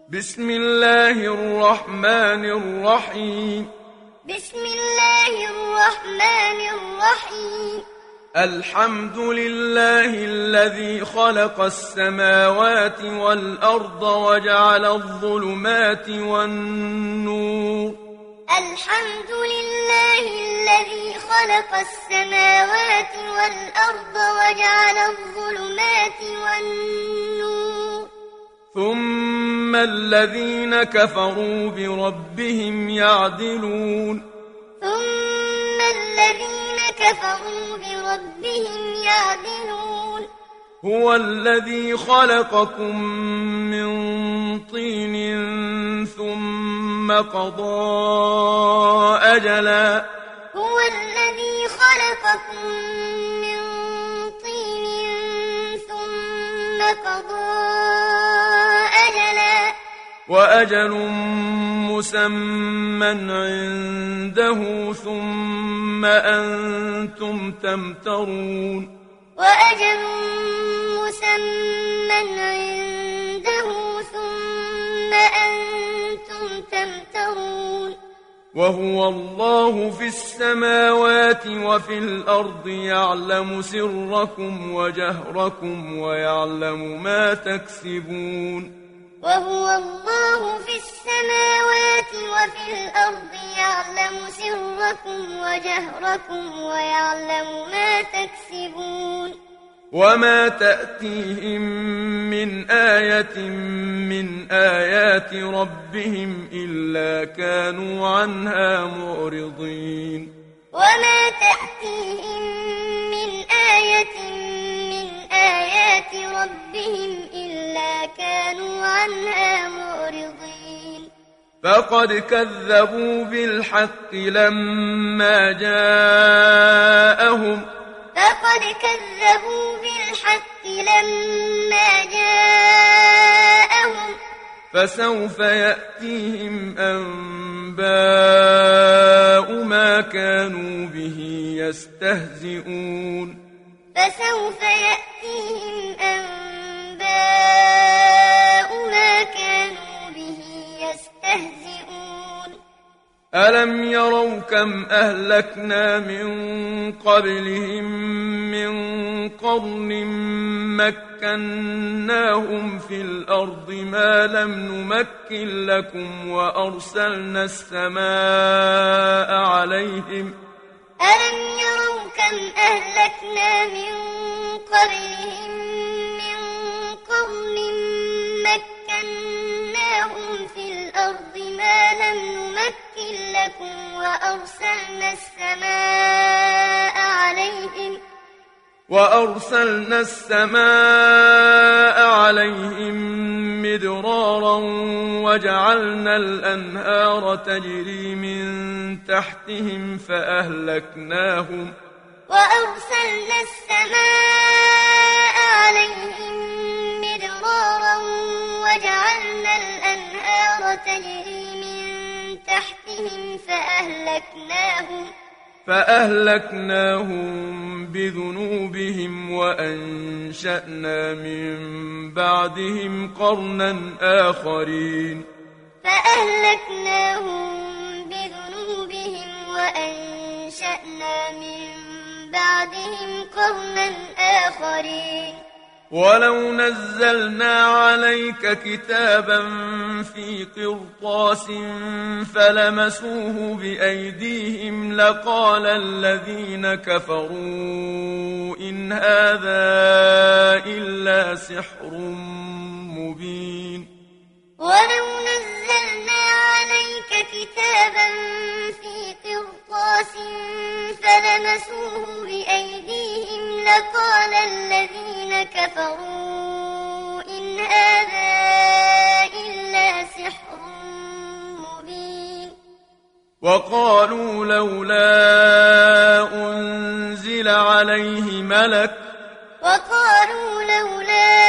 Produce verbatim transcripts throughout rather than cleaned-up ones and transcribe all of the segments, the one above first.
بسم الله الرحمن الرحيم بسم الله الرحمن الرحيم الحمد لله الذي خلق السماوات والأرض وجعل الظلمات والنور الحمد لله الذي خلق السماوات والأرض وجعل الظلمات والنور ثم الذين كفروا بربهم يعدلون ثم الذين كفروا بربهم يعدلون هو الذي خلقكم من طين ثم قضى أجلا هو الذي خلقكم من طين ثم قضى أجلا وأجل مسمى عنده ثم أنتم تمترون وأجل مسمى عنده ثم أنتم تمترون وهو الله في السماوات وفي الأرض يعلم سركم وجهركم ويعلم ما تكسبون وهو الله في السماوات وفي الأرض يعلم سركم وجهركم ويعلم ما تكسبون وما تأتيهم من آية من آيات ربهم إلا كانوا عنها معرضين وما تأتيهم من آية من آيات ربهم إلا كانوا عنها معرضين فقد كذبوا بالحق لما جاءهم فقد كذبوا بالحق لما جاءهم فسوف يأتيهم أنباء ما كانوا به يستهزئون فسوف يأتيهم أنباء ما كانوا به يستهزئون ألم يروا كم أهلكنا من قبلهم من قرن مكناهم في الأرض ما لم نمكن لكم وأرسلنا السماء عليهم ألم يروا كم أهلكنا من قبلهم من قرن مكناهم في الأرض ما لم نمكن لكم وأرسلنا السماء عليهم وأرسلنا السماء عليهم مدرارا وجعلنا الأنهار تجري من تحتهم فأهلكناهم وأرسلنا السماء عليهم مدرارا وجعلنا الأنهار تجري من تحتهم فأهلكناهم فأهلكناهم بذنوبهم وأنشأنا من بعدهم قرنا آخرين فأهلكناهم بذنوبهم وأنشأنا من بعدهم قرنا آخرين ولو نزلنا عليك كتابا في قرطاس فلمسوه بأيديهم لقال الذين كفروا إن هذا إلا سحر مبين ولو نزلنا عليك كتابا في قرطاس فلمسوه بأيديهم لقال الذين كفروا إن هذا إلا سحر مبين وقالوا لولا أنزل عليه ملك وقالوا لولا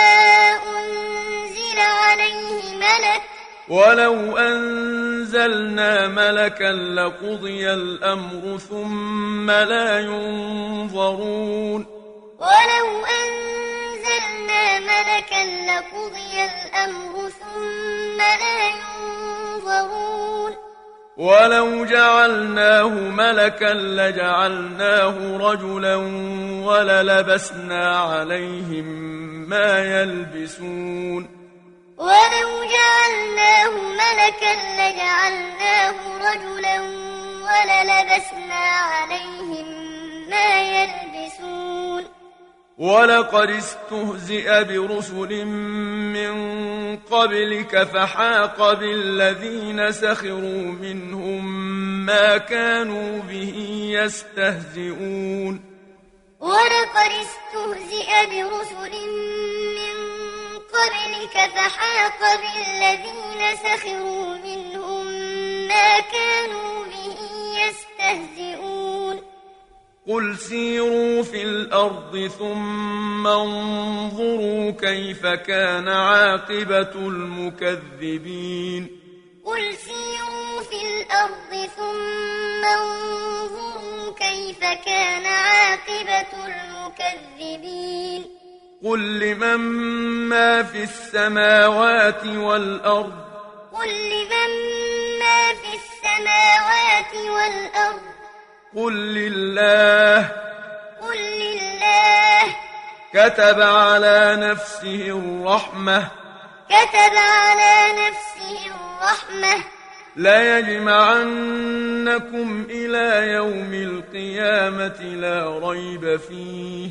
أنزل عليه ملك ولو أنزلنا ملكا لقضي الأمر ثم لا ينظرون ولو أنزلنا ملكا لقضي الأمر ثم ولو جعلناه ملكا لجعلناه رجلا وللبسنا عليهم ما يلبسون ولو جعلناه ملكا لجعلناه رجلا وللبسنا عليهم ما يلبسون ولقد استهزئ برسل من قبلك فحاق بالذين سخروا منهم ما كانوا به يستهزئون ولقد استهزئ برسل من قبلك فحاق بالذين سخروا منهم ما كانوا به يستهزئون قل سيروا في الأرض ثم انظروا كيف كان عاقبة المكذبين قل سيروا في الأرض ثم انظروا كيف كان عاقبة المكذبين قل لمن ما في السماوات والأرض قل لمن ما في السماوات والأرض قل لله قل لله كتب على نفسه الرحمة كتب على نفسه الرحمة ليجمعنكم إلى يوم القيامة لا ريب فيه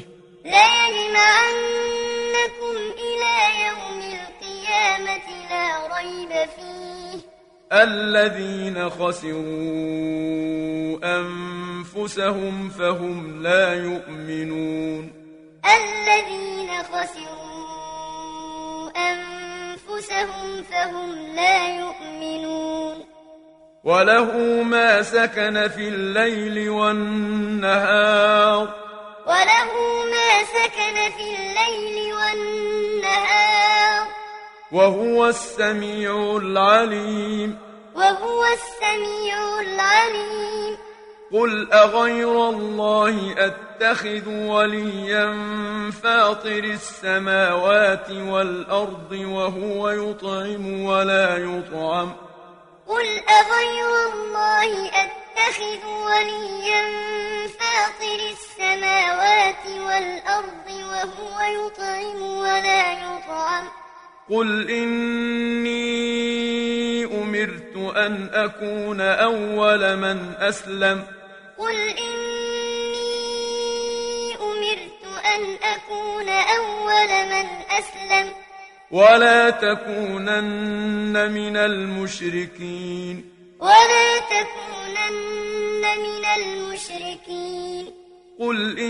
ليجمعنكم إلى يوم القيامة لا ريب فيه الذين خسروا أنفسهم فهم لا يؤمنون الذين خسروا أنفسهم فهم لا يؤمنون وله ما سكن في الليل والنهار وله ما سكن في الليل والنهار وهو السميع العليم وهو السميع العليم قل أغير الله أتخذ وليا فاطر السماوات والأرض وهو يطعم ولا يطعم قل أغير الله أتخذ وليا فاطر السماوات والأرض وهو يطعم ولا يطعم قل إني أمرت أن أكون أول من أسلم قل إني أمرت أن أكون أول من أسلم ولا تكونن من المشركين ولا تكونن من المشركين قل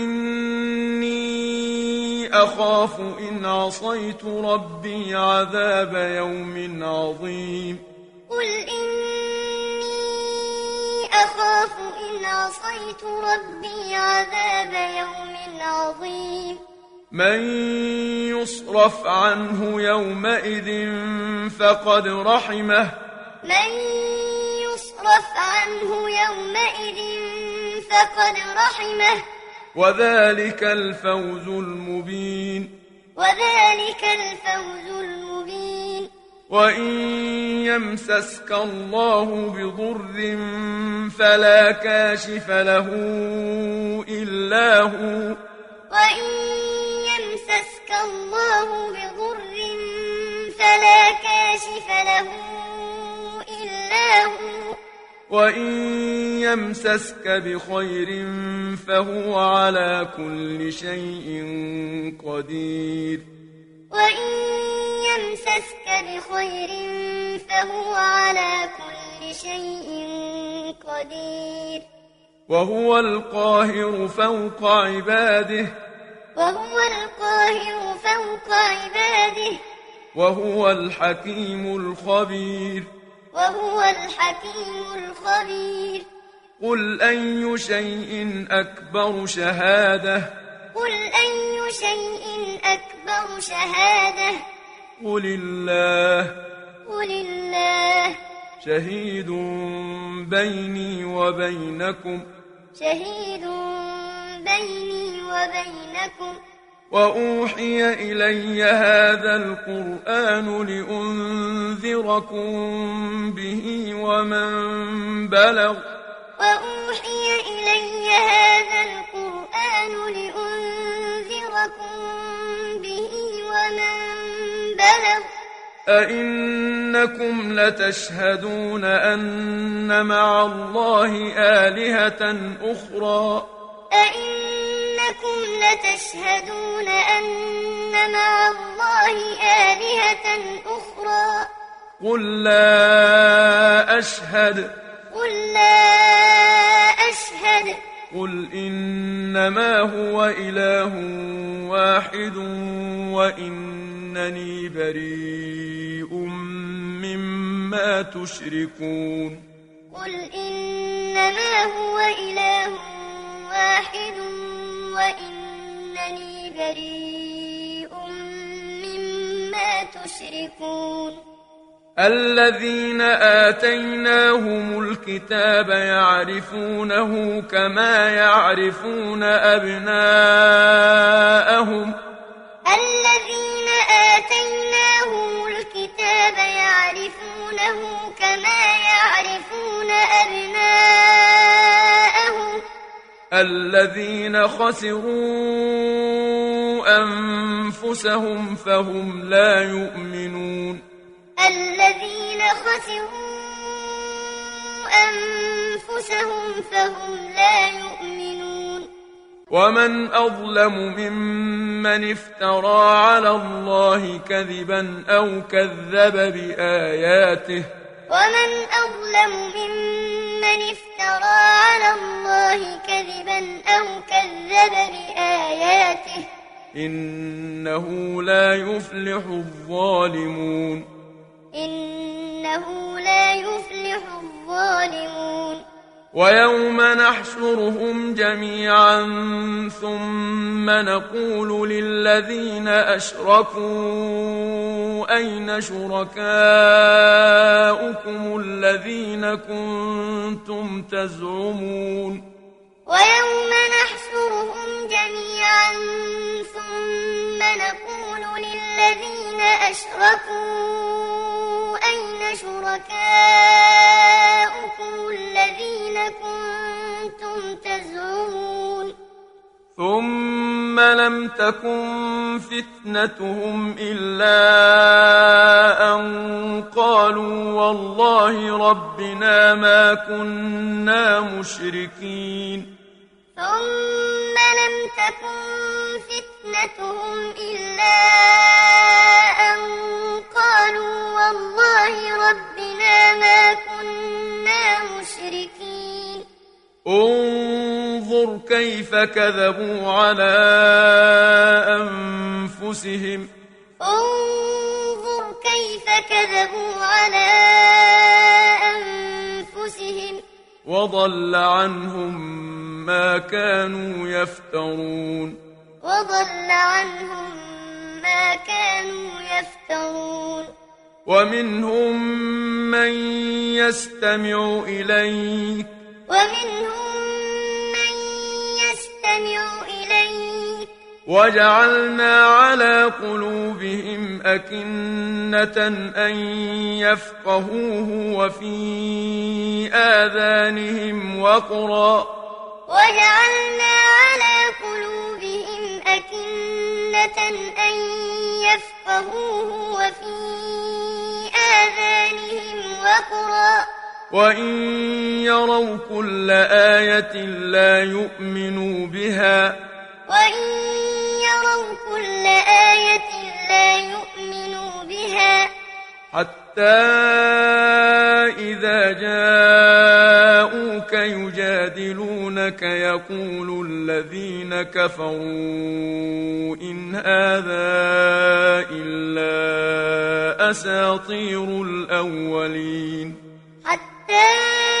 إني أخاف إن عصيت ربي عذاب يوم عظيم قل إني أخاف إن عصيت ربي عذاب يوم عظيم من يصرف عنه يومئذ فقد رحمه من يصرف عنه يومئذ فقد رحمه وذلك الفوز المبين وذلك الفوز المبين وإن يمسسك الله بضر فلا كاشف له إلا هو وإن يمسسك الله بضر فلا كاشف له إلا هو وإن يمسسك بخير فهو على كل شيء قدير وإن يمسسك بخير فهو على كل شيء قدير وهو القاهر فوق عباده وهو القاهر فوق عباده وهو الحكيم الخبير وهو الحكيم الخبير قل أي شيء أكبر شهادة قل أي شيء أكبر شهادة قل الله قل الله شهيد بيني وبينكم شهيد بيني وبينكم وأوحي إلي هذا القرآن لأنذركم به ومن بلغ وأوحي إلي هذا القرآن لأنذركم به ومن بلغ أئنكم لتشهدون أن مع الله آلهة أخرى أئنكم لتشهدون أن مع الله آلهة أخرى قل لا أشهد قل لا أشهد قل إنما هو إله واحد وإنني بريء مما تشركون قل إنما هو إله واحد وإنني بريء مما تشركون الذين آتيناهم الكتاب يعرفونه كما يعرفون أبناءهم الذين آتيناهم الكتاب يعرفونه كما يعرفون أبناءهم الذين خسروا أنفسهم فهم لا يؤمنون الذين خسروا أنفسهم فهم لا يؤمنون ومن أظلم ممن افترى على الله كذبا أو كذب بآياته ومن أظلم ممن افترى على الله كذبا أو كذب بآياته إنه لا يفلح الظالمون إنه لا يفلح الظالمون ويوم نحشرهم جميعا ثم نقول للذين أشركوا أين شركاؤكم الذين كنتم تزعمون ويوم نحشرهم جميعا ثم نقول للذين أشركوا أين شركاؤكم الذين كنتم تزعمون ثم لم تكن فتنتهم إلا أن قالوا والله ربنا ما كنا مشركين ثم لم تكن فتنتهم إلا أن قالوا والله ربنا ما كنا مشركين انظر كيف كذبوا على أنفسهم انظر كيف كذبوا على أنفسهم وضل عنهم ما كانوا يفترون وضل عنهم ما كانوا يفترون ومنهم من يستمع إليك ومنهم من يستمع إليك وجعلنا على قلوبهم أكنة أن يفقهوه وفي آذانهم وقرا وجعلنا على قلوبهم أكنة أن يفقهوه وفي آذانهم وقرا وإن يروا كل آية لا يؤمنوا بها وإن يروا كل آية لا يؤمنوا بها حتى إذا جاءوك يجادلونك يقول الذين كفروا إن هذا إلا أساطير الأولين حتى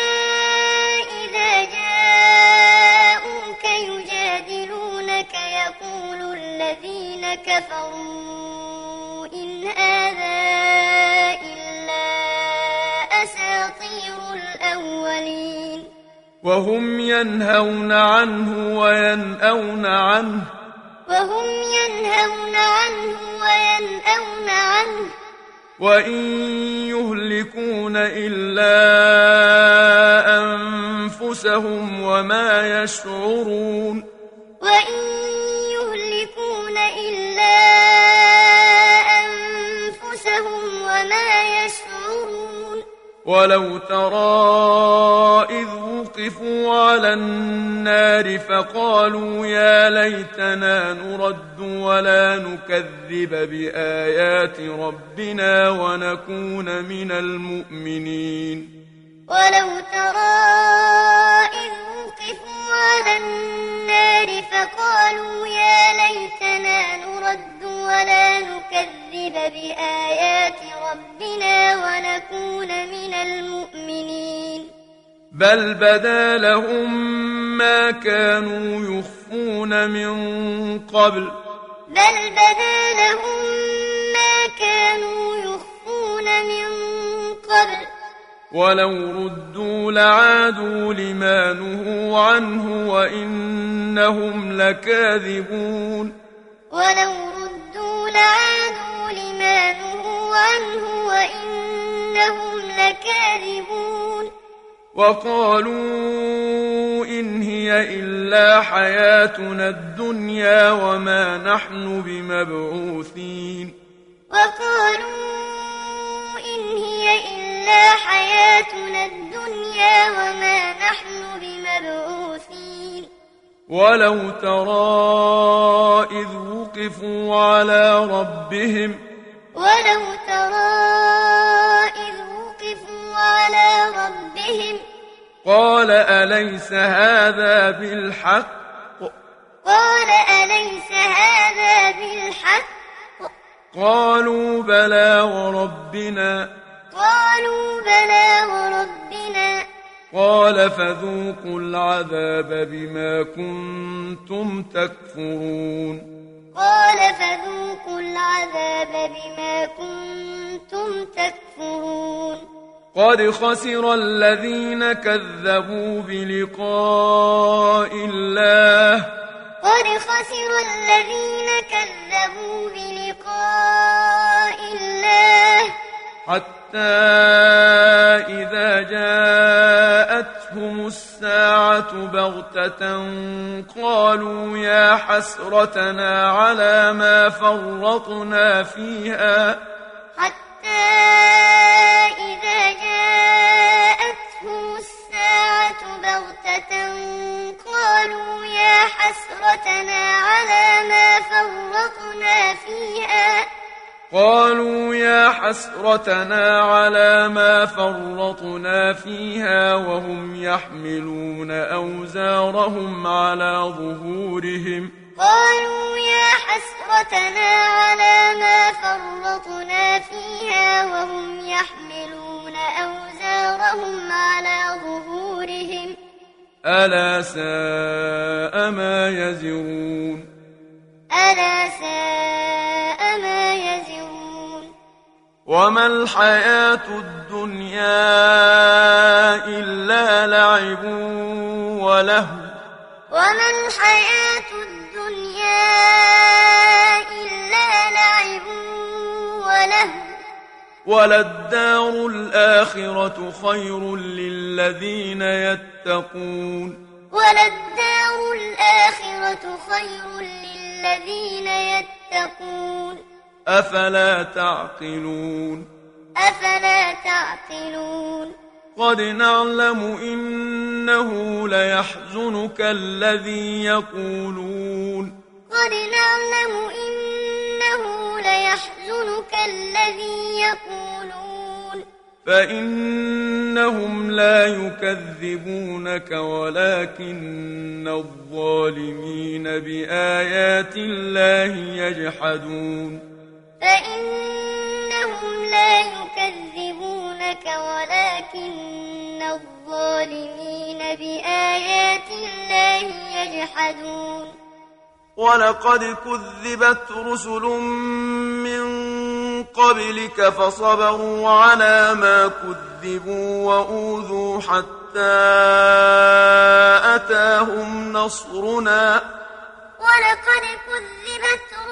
إذا جاءوك يجادلونك يقول الذين كفروا إن هذا إلا أساطير الأولين وهم ينهون عنه وينأون عنه وهم ينهون عنه وينأون عنه وإن يهلكون إلا أنفسهم وما يشعرون وإن يهلكون إلا أنفسهم وما يشعرون ولو ترى إذ وقفوا على النار فقالوا يا ليتنا نرد ولا نكذب بآيات ربنا ونكون من المؤمنين ولو ترى إذ وقفوا على النار فقالوا يا ليتنا نرد ولا نكذب بآيات ربنا ونكون من المؤمنين بل بدا لهم ما كانوا يخفون من قبل بل بدا لهم ما كانوا يخفون من قبل ولو ردوا لعادوا لما نهوا عنه وإنهم لكاذبون ولو ردوا لعادوا لما نهوا عنه وإنهم لكاذبون وقالوا إن هي إلا حياتنا الدنيا وما نحن بمبعوثين وقالوا إن هي إلا حياتنا الدنيا وما نحن بمبعوثين ولو ترى إذ وقفوا على ربهم ولو ترى إذ وقفوا على ربهم قال أليس هذا بالحق قال أليس هذا بالحق قالوا بلى وربنا قالوا بلى وربنا قال فذوقوا العذاب بما كنتم تكفرون قال فذوقوا العذاب بما كنتم تكفرون قد خسر الذين كذبوا بلقاء الله قد خسر الذين كذبوا بلقاء الله حتى إذا جاءتهم الساعة بغتة قالوا يا حسرتنا على ما فرطنا فيها حتى إذا جاءتهم الساعة بغتة قالوا يا حسرتنا على ما فرطنا فيها قالوا يا حسرتنا على ما فرطنا فيها وهم يحملون أوزارهم على ظهورهم قالوا يا حسرتنا على ما فرطنا فيها وهم يحملون أوزارهم على ظهورهم ألا ساء ما يزرون ألا ساء ما يزرون وما الحياة الدنيا إلا لعب ولهو وما الحياة الدنيا إلا لعب ولهو وللدار الآخرة خير للذين يتقون وللدار الآخرة خير للذين يتقون أفلا تعقلون أفلا تعقلون قد نعلم إنه ليحزنك الذي يقولون قد نعلم إنه ليحزنك الذي يقولون فإنهم لا يكذبونك ولكن الظالمين بآيات الله يجحدون فإنهم لا يكذبونك ولكن الظالمين بآيات الله يجحدون ولقد كذبت رسل من قبلك فصبروا على ما كذبوا وأوذوا حتى أتاهم نصرنا ولقد كذبت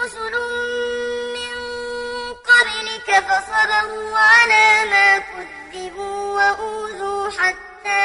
رسل من قبلك فصبروا على ما كذبوا وأوذوا حتى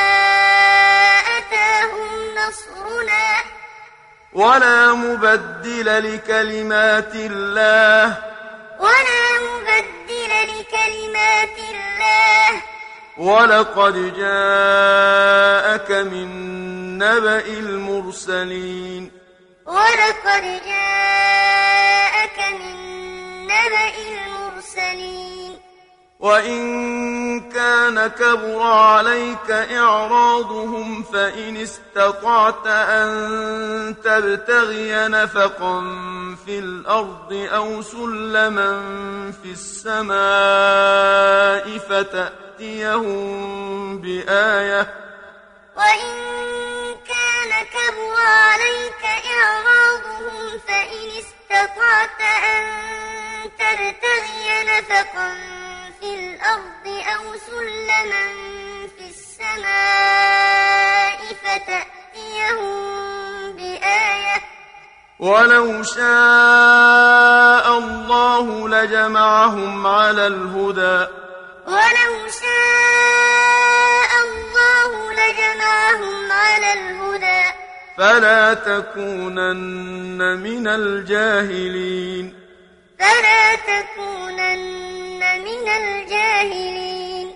أتاهم نصرنا ولا مبدل لكلمات الله ولا مبدل لكلمات الله ولقد جاءك من نبأ المرسلين ولقد جاءك من نبأ المرسلين وإن كان كبر عليك إعراضهم فإن استطعت أن تبتغي نفقا في الأرض أو سلما في السماء فتأتيهم بآية وإن كان كبر عليك إعراضهم فإن استطعت أن تبتغي نفقا في الأرض أو سلما في السماء فتأتيهم بآية ولو شاء الله لجمعهم على الهدى ولو شاء الله لجمعهم على الهدى فلا تكونن من الجاهلين فلا تكونن من الجاهلين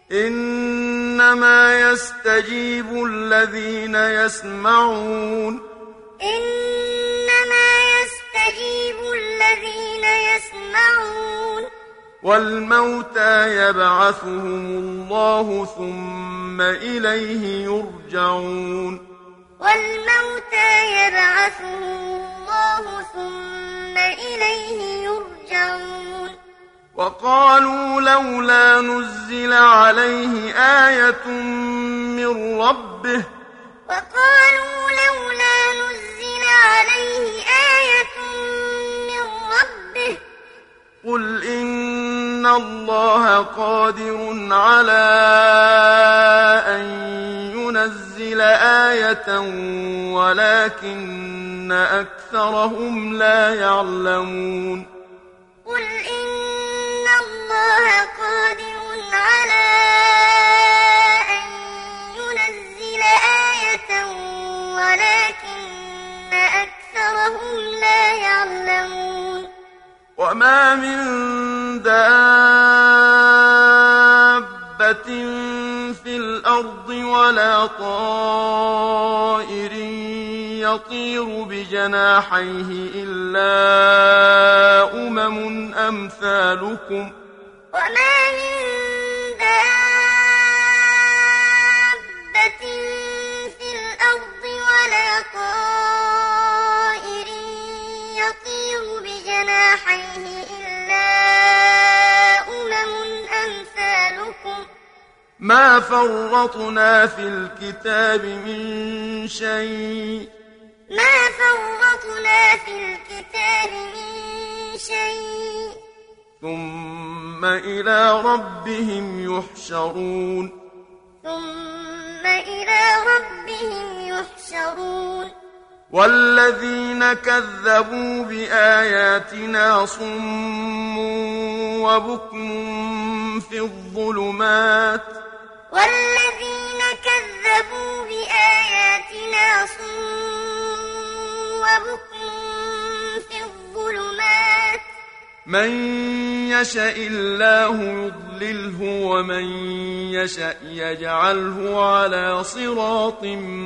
إنما يستجيب الذين يسمعون إنما يستجيب الذين يسمعون والموتى يبعثهم الله ثم إليه يرجعون والموتى يبعثهم الله ثم إليه يرجعون وقالوا لولا نزل عليه آية من ربه وقالوا لولا نزل عليه آية من ربه قل إن الله قادر على أن ينزل آية ولكن أكثرهم لا يعلمون قل إن الله قادر على أن ينزل آية ولكن أكثرهم لا يعلمون وما من دابة في الأرض ولا طائر يطير بجناحيه إلا أمم أمثالكم وما من دابة في الأرض ولا طائر يطير بجناحيه إلا أمم أمثالكم ما فرطنا في الكتاب من شيء ما فرطنا في الكتاب من شيء ثم إلى ربهم يحشرون ثم إلى ربهم يحشرون والذين كذبوا بآياتنا صم وبكم في الظلمات والذين كذبوا بآياتنا صم وبكم في الظلمات من يشاء الله يضلله ومن يشاء يجعله على صراط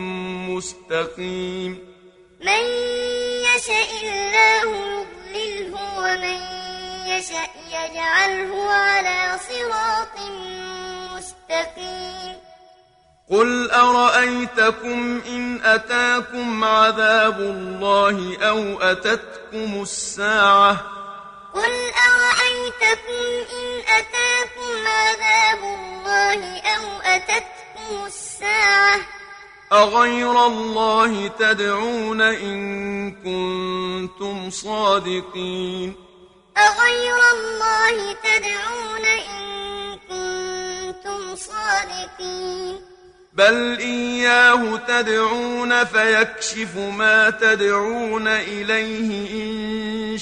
مستقيم من يشاء الله يضلله ومن يشاء يجعله على صراط مستقيم قل أرأيتكم إن أتاكم عذاب الله أو أتتكم الساعة قل أرأيتكم إن أتاكم عذاب الله أو أتتكم الساعة أغير الله تدعون إن كنتم صادقين أغير الله تدعون إن كنتم صادقين بل إياه تدعون فيكشف ما تدعون إليه إن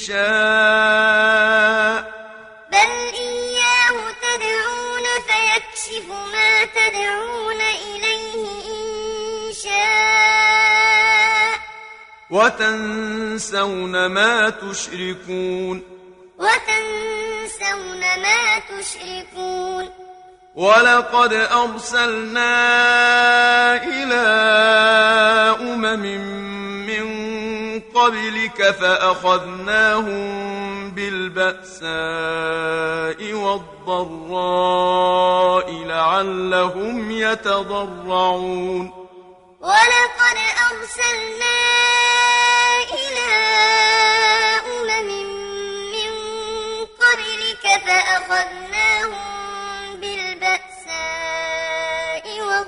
شاء بل إياه تدعون فيكشف ما تدعون إليه إن شاء وتنسون ما تشركون وتنسون ما تشركون ولقد أرسلنا إلى أمم من قبلك فأخذناهم بالبأساء والضراء لعلهم يتضرعون ولقد أرسلنا إلى أمم من قبلك فأخذناهم بالبأساء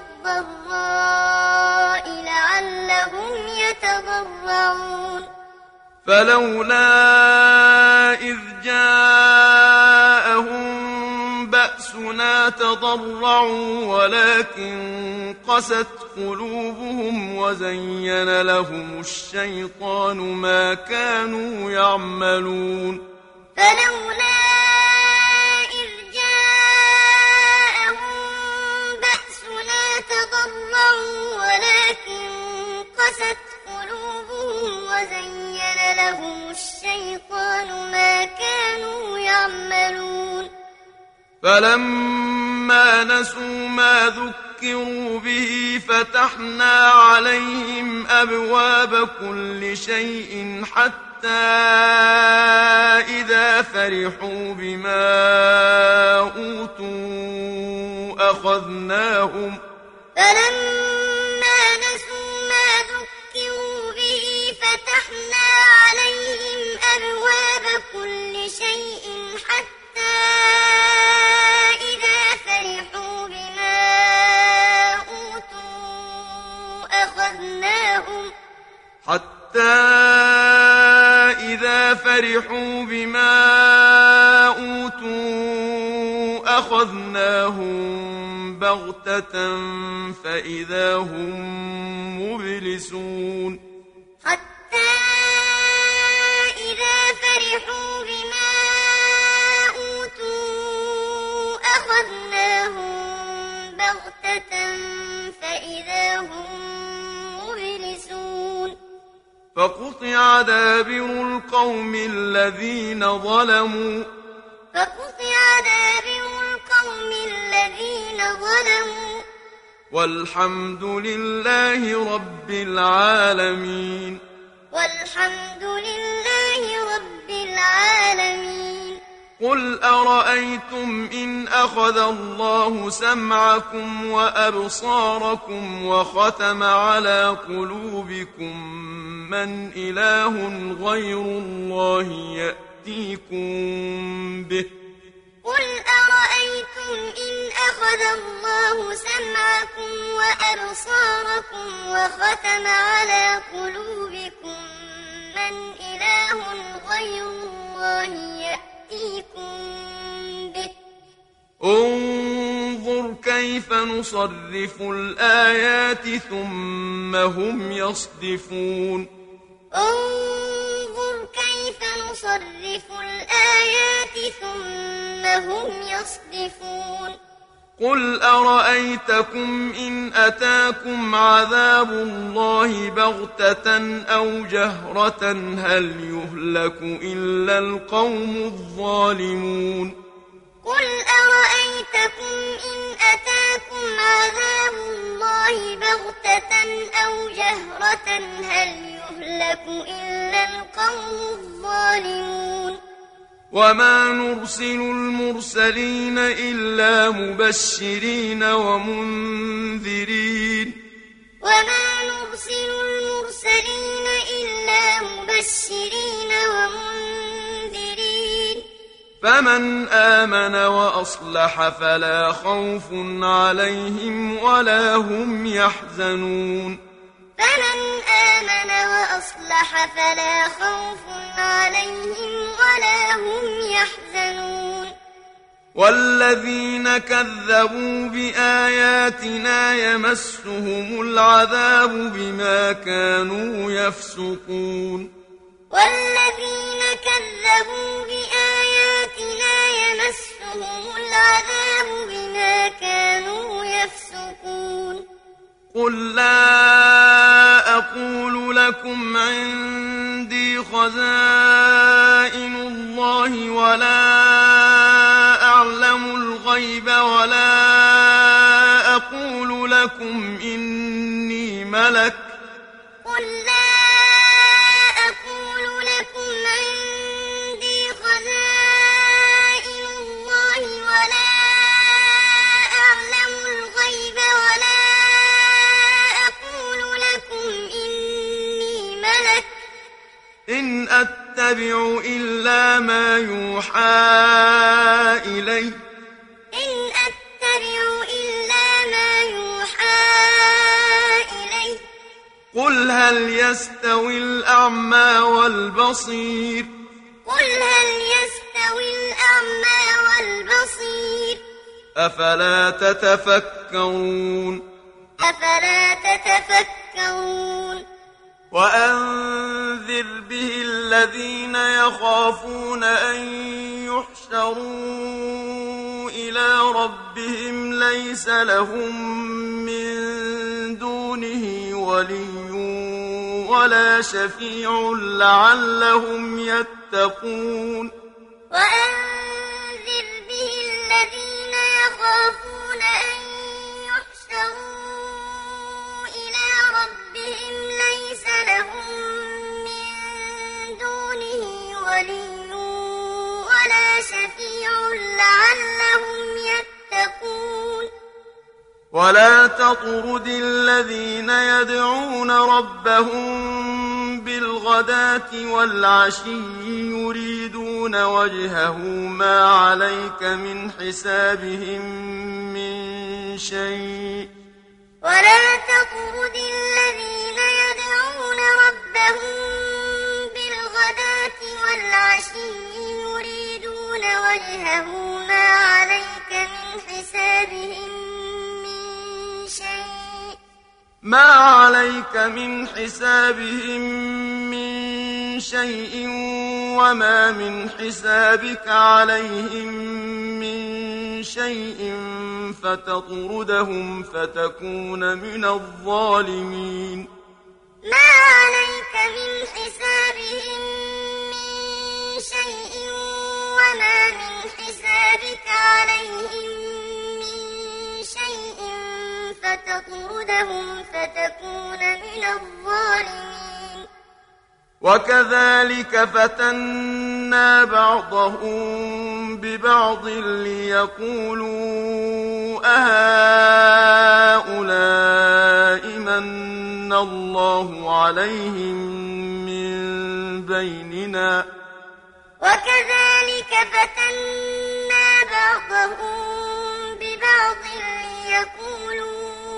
والضراء لعلهم يتضرعون فلولا إذ جاءهم بأسنا تضرعوا ولكن قست قلوبهم وزين لهم الشيطان ما كانوا يعملون فلولا إذ جاءهم بأسنا تضرعوا ولكن قست قلوبهم وزين لهم الشيطان ما كانوا يعملون فلما نسوا ما ذكروا به فتحنا عليهم أبواب كل شيء حتى إذا فرحوا بما أوتوا أخذناهم فلما نسوا ما ذكروا به فتحنا عليهم أبواب كل شيء حتى إذا فرحوا بما أوتوا أخذناهم حتى إذا فرحوا بما أوتوا أخذناهم بغتة فإذا هم مبلسون حتى إذا فرحوا بما أوتوا أخذناهم بغتة فإذا هم مبلسون فقطع دابر القوم الذين ظلموا فقطع دابر القوم الذين ظلموا والحمد لله رب العالمين والحمد لله رب العالمين قل أرأيتم إن أخذ الله سمعكم وأبصاركم وختم على قلوبكم من إله غير الله يأتيكم به قل أرأيتم إن أخذ الله سمعكم وأبصاركم وختم على قلوبكم من إله غير الله يأتيكم به انظر كيف نصرف الآيات ثم هم يصدفون انظر كيف نصرف الآيات ثم هم يصدفون قل أرأيتكم إن أتاكم عذاب الله بغتة أو جهرة هل يهلك إلا القوم الظالمون قل أرأيتكم إن أتاكم عذاب الله بغتة أو جهرة هل يهلك إلا القوم الظالمون وما نرسل المرسلين إلا مبشرين ومنذرين وما نرسل المرسلين إلا مبشرين ومنذرين فمن آمن وأصلح فلا خوف عليهم ولا هم يحزنون فمن آمن وأصلح فلا خوف عليهم ولا هم يحزنون والذين كذبوا بآياتنا يمسهم العذاب بما كانوا يفسقون والذين كذبوا بآياتنا يمسهم العذاب بما كانوا يفسقون قل لا أقول لكم عندي خزائن الله ولا أعلم الغيب ولا أقول لكم إني ملك قل لا أقول لكم عندي خزائن الله ولا أعلم الغيب ولا أقول لكم إني ملك إن أتبع إلا ما يوحى إلي إن أتبع إلا ما يوحى إلي قل هل يستوي الأعمى والبصير قل هل يستوي الأعمى والبصير أفلا تتفكرون أفلا تتفكرون وأنذر به الذين يخافون أن يحشروا إلى ربهم ليس لهم من دونه ولي ولا شفيع لعلهم يتقون وأنذر به الذين يخافون أن يحشروا إلى ربهم ليس لهم من دونه ولي ولا شفيع لعلهم يتقون ولا تطرد الذين يدعون ربهم بالغداة والعشي يريدون وجهه ما عليك من حسابهم من شيء ولا تطرد الذين يدعون ربهم بالغداة والعشي يريدون وجهه ما عليك من حسابهم من شيء ما عليك من حسابهم من شيء وما من حسابك عليهم من شيء فتطردهم فتكون من الظالمين ما عليك من حسابهم من شيء وما من حسابك عليهم من شيء فتطردهم فتكون من الظالمين وكذلك فتنا بعضهم ببعض ليقولوا أهؤلاء من الله عليهم من بيننا وكذلك فتنا بعضهم ببعض ليقولوا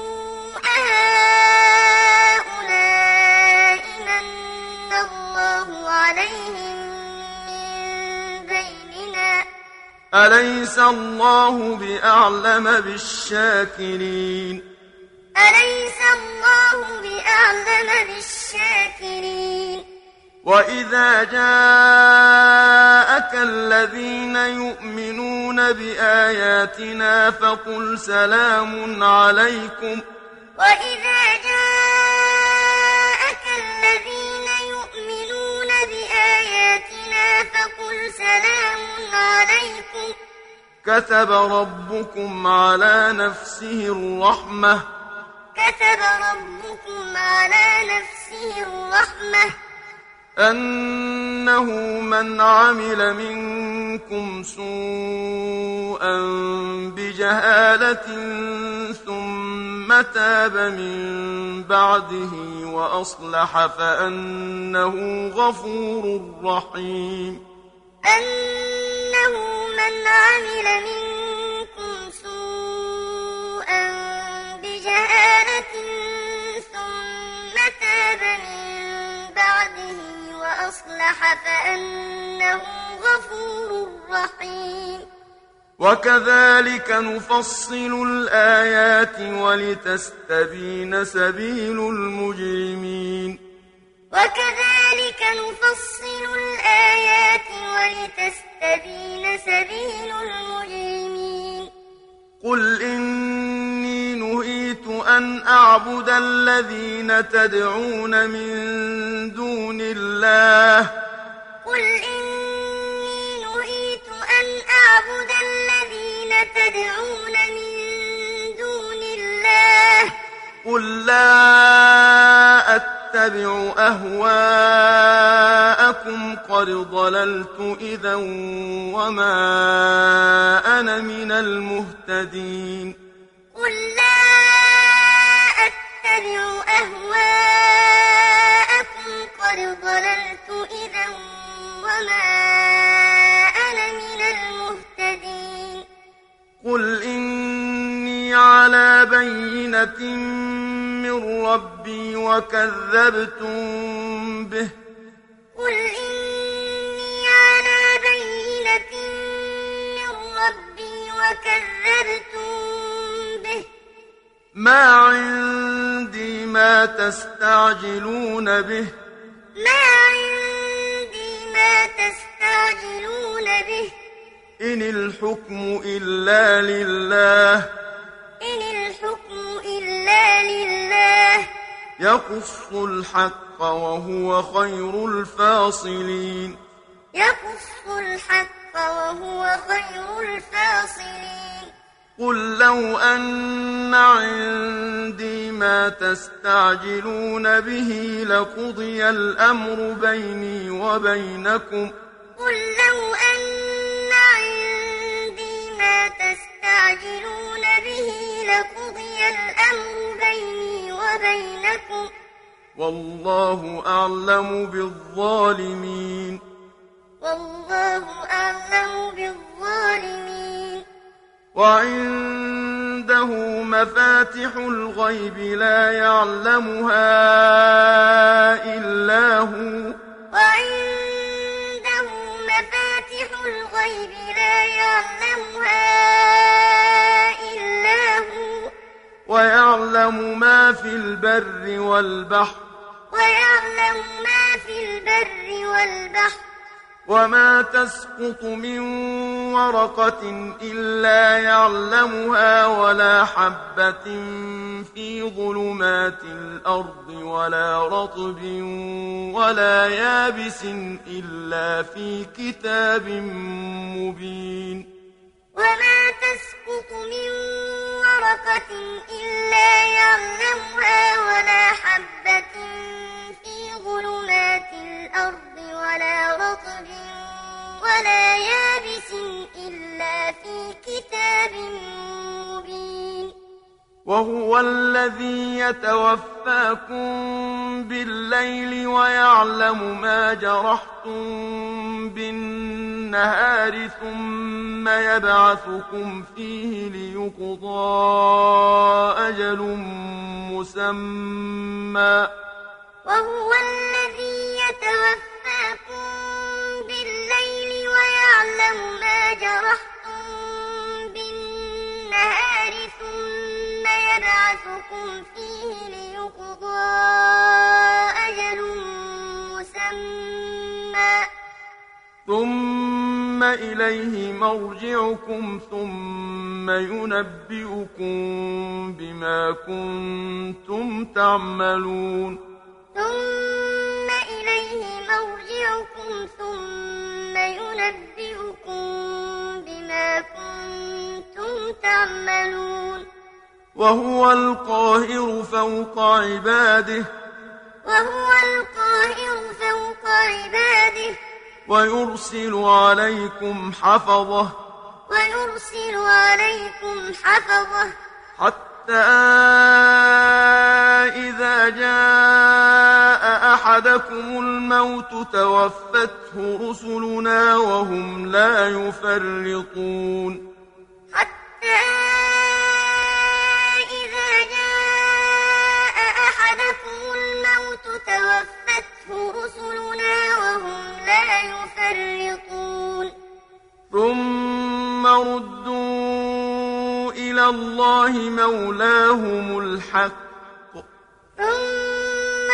أهؤلاء من الله عليهم من بيننا أليس الله بأعلم بالشاكرين أليس الله بأعلم بالشاكرين وإذا جاءك الذين يؤمنون بآياتنا فقل سلام عليكم وإذا جاءك الذين يؤمنون بآياتنا فقل سلام عليكم كتب ربكم على نفسه الرحمة كتب ربكم على نفسه الرحمة أنه من عمل منكم سوءا بجهالة ثم تاب من بعده وأصلح فأنه غفور رحيم أنه من عمل منكم سوءا بجهالة ثم تاب من بعده وأصلح فأنه غفور رحيم وكذلك نفصل الآيات ولتستبين سبيل المجرمين وكذلك نفصل الآيات ولتستبين سبيل المجرمين قل إني نهيت أن أعبد الذين تدعون من دون الله قل إني نهيت أن أعبد الذين تدعون من دون الله قل لا أتبع أهواءكم قد ضللت إذا وما أنا من المهتدين قل لا أتبع أهواءكم قد ضللت إذا وما أنا من المهتدين قل إني على بينة من ربي وكذبتم به قل إني على بينة من ربي وكذبتم به ما عندي ما تستعجلون به ما عندي ما تستعجلون به إن الحكم إلا لله إن الحكم إلا لله يقص الحق وهو خير الفاصلين يقص الحق وهو خير الفاصلين قل لو أن عندي ما تستعجلون به لقضي الأمر بيني وبينكم قل لو أن عندي ما تستعجلون به لقضي الأمر بيني وبينكم والله أعلم بالظالمين والله أعلم بالظالمين وعنده مفاتح الغيب لا يعلمها إلا هو وعنده مفاتح الغيب لا يعلمها إلا هو ويعلم ما في البر والبحر ويعلم ما في البر والبحر وما تسقط من ورقة إلا يعلمها ولا حبة في ظلمات الأرض ولا رطب ولا يابس إلا في كتاب مبين وما تسقط من ورقة إلا يعلمها ولا حبة في ظلمات الأرض ولا رطب ولا يابس إلا في كتاب مبين وهو الذي يتوفاكم بالليل ويعلم ما جرحتم بالنهار ثم يبعثكم فيه ليقضى أجل مسمى وهو الذي يتوفاكم بالليل ويعلم ما جرحتم بالنهار ثم يبعثكم فيه ليقضى أجل مسمى ثم إليه مرجعكم ثم ينبئكم بما كنتم تعملون ثم إليه مرجعكم ثم ينبئكم بما كنتم تعملون وهو القاهر فوق عباده وهو القاهر فوق عباده ويرسل عليكم حفظه ويرسل عليكم حفظه حتى إذا جاء أحدكم الموت توفته رسلنا وهم لا يفرطون حتى إذا جاء أحدكم الموت توفته رسلنا وهم لا يفرطون ثم ردوا الله مولاهم الحق ثم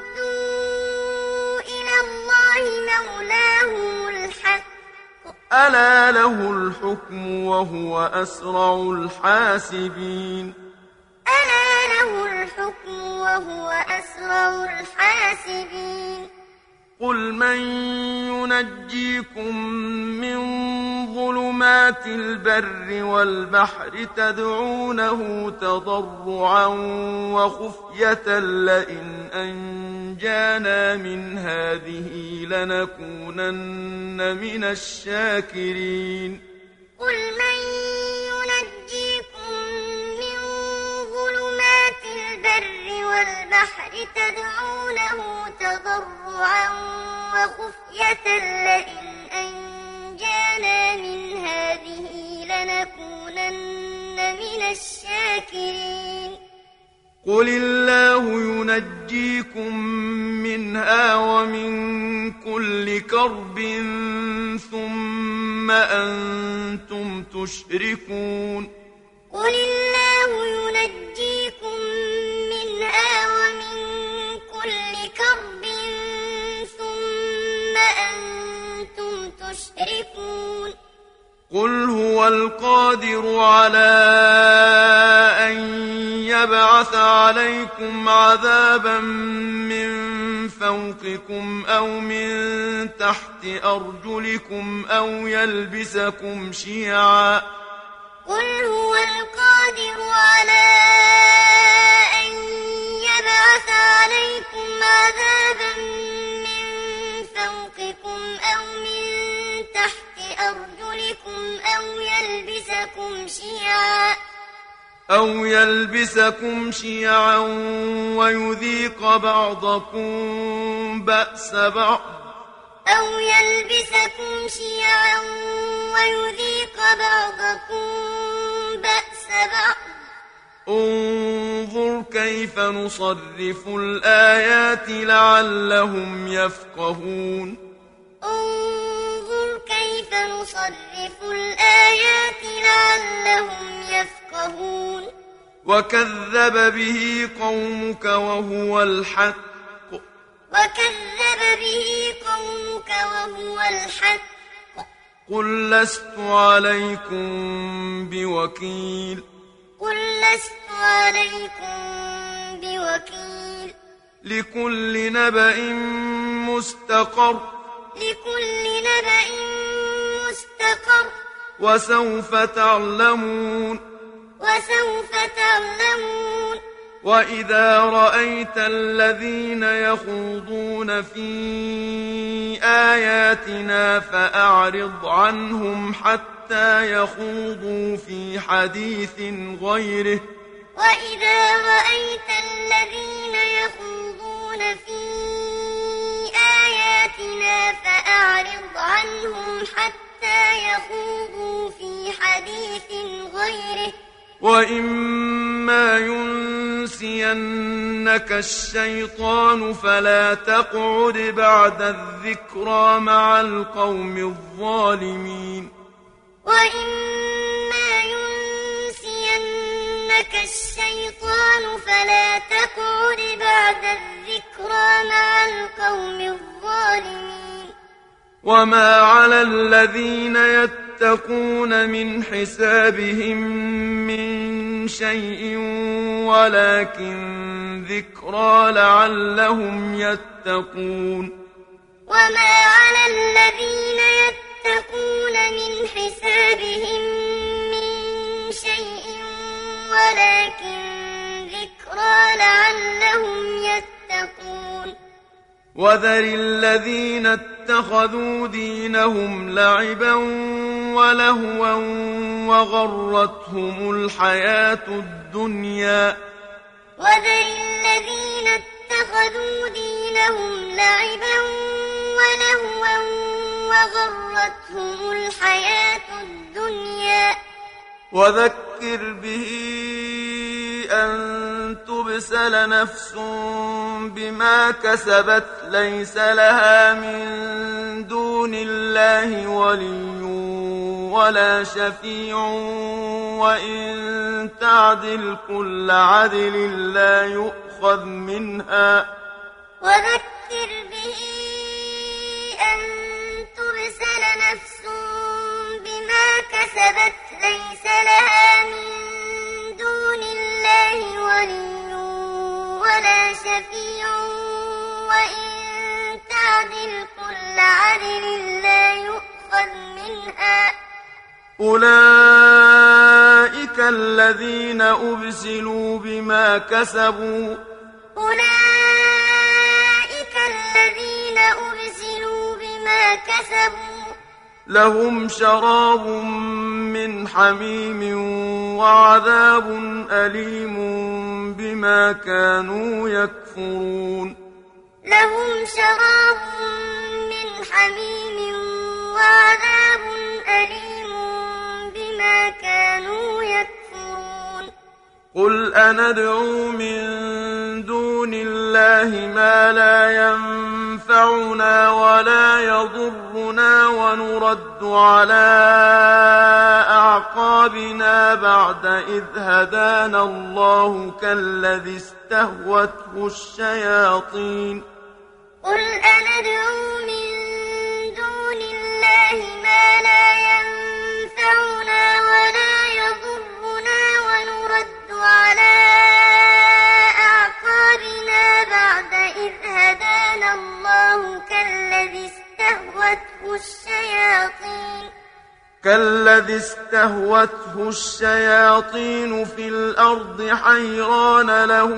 ردوا إلى الله مولاهم الحق ألا له الحكم وهو أسرع الحاسبين ألا له الحكم وهو أسرع الحاسبين قل من ينجيكم من ظلمات البر والبحر تدعونه تضرعا وخفية لئن أنجانا من هذه لنكونن من الشاكرين قل من ينجيكم من ظلمات البر والبحر تدعونه تضرعا وخفية لئن أنجانا من هذه لنكونن من الشاكرين قل الله ينجيكم منها ومن كل كرب ثم أنتم تشركون قل الله ينجيكم منها ومن كل كرب ثم أنتم تشركون قل هو القادر على أن يبعث عليكم عذابا من فوقكم أو من تحت أرجلكم أو يلبسكم شيعا قل هو القادر على أن يبعث عليكم عذابا من فوقكم أو من تحت أرجلكم أو يلبسكم شيعا أو يلبسكم شيعا ويذيق بعضكم بأس بعض أو يلبسكم شيعا ويذيق بعضكم بأس بعض انظر كيف نصرف الآيات لعلهم يفقهون انظر كيف نصرف الآيات لعلهم يفقهون وكذب به قومك وهو الحق وكذب به قومك وهو الحق قل لست عليكم بوكيل قل لست عليكم بوكيل لكل نبأ مستقر لكل نبأ مستقر وسوف تعلمون وسوف تعلمون وإذا رأيت الذين يخوضون في آياتنا فأعرض عنهم حتى يخوضوا في حديث غيره وإذا رأيت الذين يخوضون في آياتنا فأعرض عنهم حتى يخوضوا في حديث غيره وإما ينسينك الشيطان فلا تقعد بعد الذكرى مع القوم الظالمين وإما ينسينك الشيطان فلا تقعد بعد الذكرى مع القوم الظالمين وما على الذين يتقون من حسابهم من شيء ولكن ذكرى لعلهم يتقون وما على الذين يتقون من حسابهم من شيء ولكن ذكرى لعلهم يتقون وذر الذين اتخذوا دينهم لعبا ولهوا وغرتهم الحياة الدنيا وذر الذين اتخذوا دينهم لعبا ولهوا وغرتهم الحياة الدنيا وذكر به أن تبسل نفس بما كسبت ليس لها من دون الله ولي ولا شفيع وإن تعدل كل عدل لا يؤخذ منها وذكر به أن ترسل نفس بما كسبت ليس لها من دون الله ولي ولا شفيع وإن تعدل كل عدل لا يؤخذ منها أولئك الذين أبسلوا بما كسبوا أولئك الذين أبسلوا بما كسبوا لهم شراب من حميم وعذاب أليم بما كانوا يكفرون لهم شراب من حميم وعذاب أليم بما كانوا يكفرون قل أندعو من دون الله ما لا ينفعنا ولا يضرنا ونرد على أعقابنا بعد إذ هدانا الله كالذي استهوته الشياطين قل أندعو من دون الله ما لا ينفعنا ولا يضرنا ونرد على أعقابنا بعد إذ هدانا الله كالذي استهوته الشياطين كالذي استهوته الشياطين في الأرض حيران له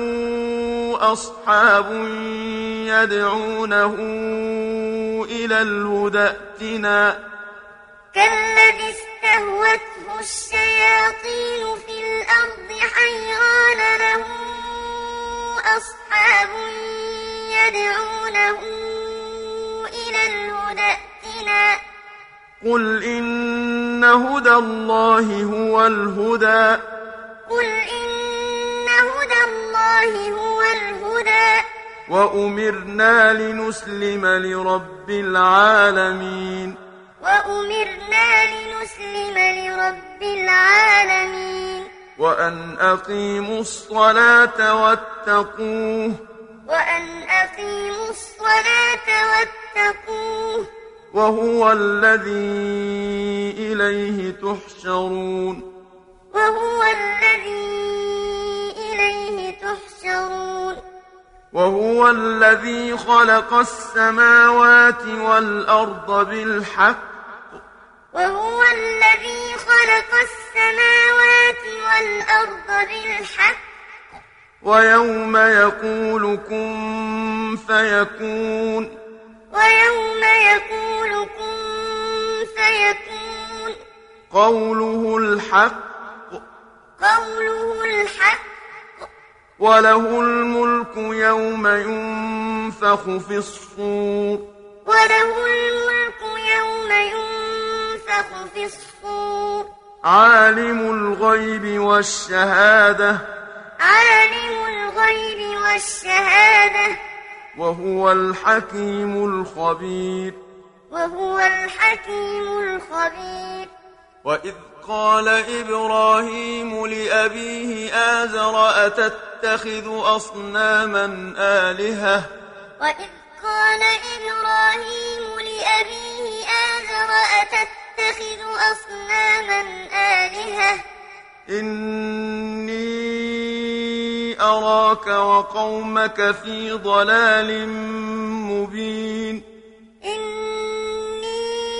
أصحاب يدعونه إلى الهدى ائتنا كالذي استهوته الشياطين في الأرض حيران له أصحاب يدعونه إلى الهدى ائتنا قل إن هدى الله هو الهدى قل إن هدى الله هو الهدى وأمرنا لنسلم لرب العالمين وأمرنا لنسلم لرب العالمين وأن أقيموا الصلاة واتقوه وأن أقيموا الصلاة واتقوه وهو الذي إليه تحشرون وهو الذي إليه تحشرون وهو الذي خلق السماوات والأرض بالحق وهو الذي خلق السماوات والأرض بالحق ويوم يقول كن فيكون ويوم يقول كن فيكون قوله الحق قوله الحق وله الملك يوم ينفخ في الصور وله الملك يوم ينفخ في الصور عالم الغيب والشهادة عالم الغيب والشهادة وهو الحكيم الخبير وهو الحكيم الخبير وإذ قال إبراهيم لأبيه آزر أتتخذ أصناما آلهة وإذ قال إبراهيم لأبيه آزر أتتخذ أصناما آلهة إني أراك وقومك في ضلال مبين إني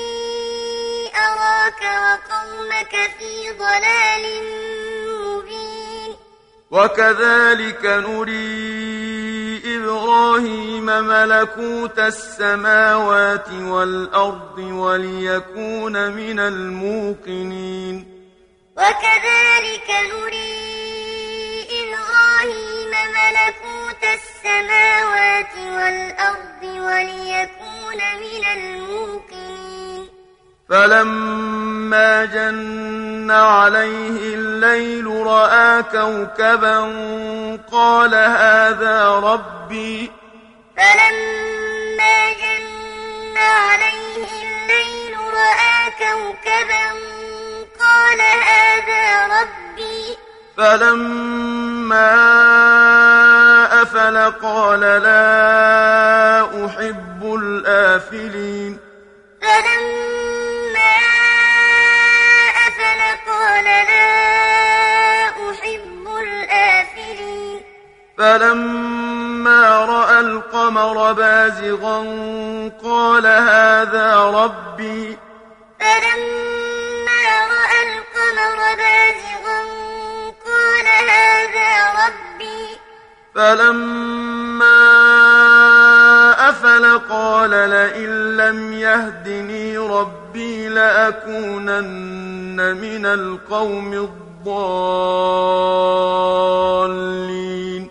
أراك وقومك في ضلال مبين وكذلك نري إبراهيم ملكوت السماوات والأرض وليكون من الموقنين وكذلك نري إبراهيم ملكوت السماوات والأرض وليكون من الموقنين فلما جن عليه الليل رأى كوكبا قال هذا ربي فلما جن عليه الليل رأى كوكبا قال هذا ربي فلما أفل قال لا أحب الآفلين فلما أفل قال لا أحب الآفلين فلما رأى القمر بازغا قال هذا ربي فلما رأى القمر بازغا قال هذا ربي فلما أفل قال لئن لم يهدني ربي لأكونن من القوم الضالين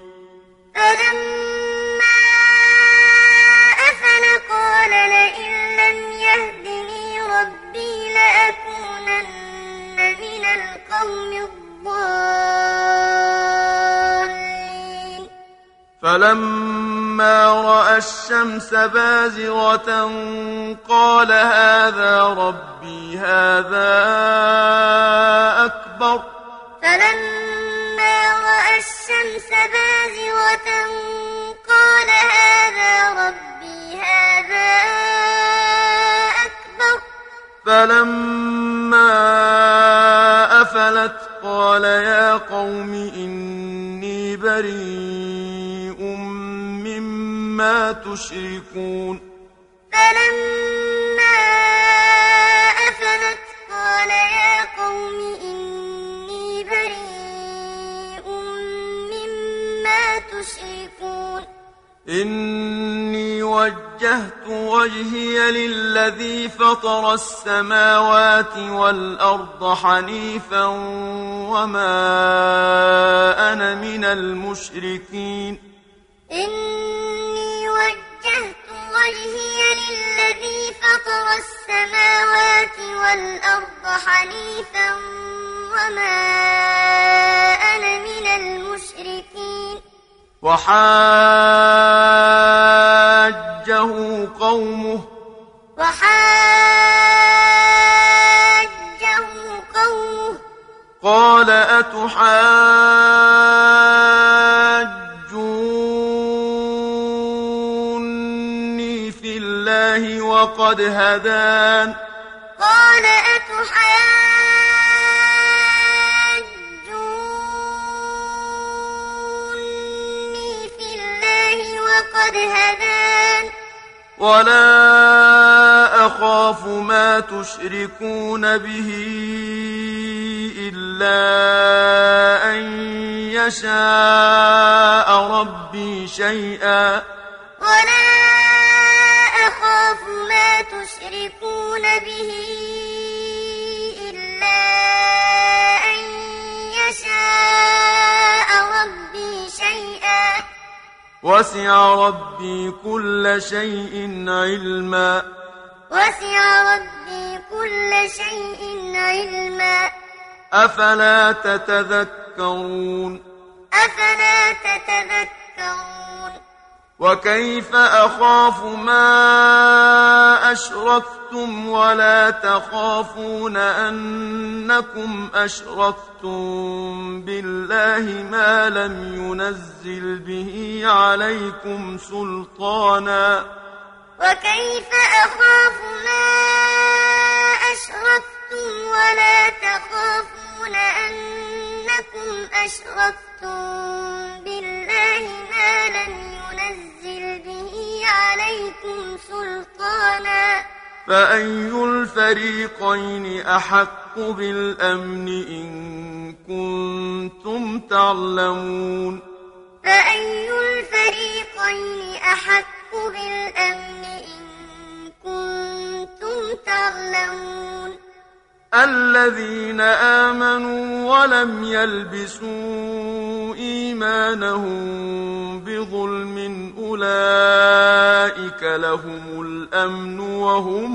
فلما أفل قال لئن لم يهدني ربي لأكونن من القوم الضالين فلما رأى الشمس بازغة قال هذا ربي هذا أكبر فلما رأى الشمس بازغة قال هذا ربي هذا أكبر فلما أفلت قال يا قوم إني بريء مما تشركون فلما أفلت قال يا قوم إني بريء مما تشركون إني وجهت وجهي للذي فطر السماوات والأرض حنيفا وما أنا من المشركين إني وجهت وجهي للذي فطر السماوات والأرض حنيفا وما أنا من المشركين وحاجه قومه وحاجه قومه قال أتحاجوني في الله وقد هدان قال أتحاجوني في الله وقد هدان ولا أخاف ما تشركون به إلا أن يشاء ربي شيئا ولا أخاف ما تشركون به إلا أن يشاء ربي شيئا وسع ربي كل شيء علما وسع ربي كل شيء علما أفلا تتذكرون أفلا تتذكرون وكيف أخاف ما أشركتم ولا تخافون أنكم أشركتم بالله ما لم ينزل به عليكم سلطانا وكيف أخاف ما أشركتم ولا تخافون أنكم أشركتم بالله ما لم ينزل به عليكم سلطانا فأي الفريقين أحق بالأمن إن كنتم تعلمون فأي الفريقين أحق بالأمن إن كنتم تعلمون الذين آمنوا ولم يلبسوا إيمانهم بظلم أولئك لهم الأمن وهم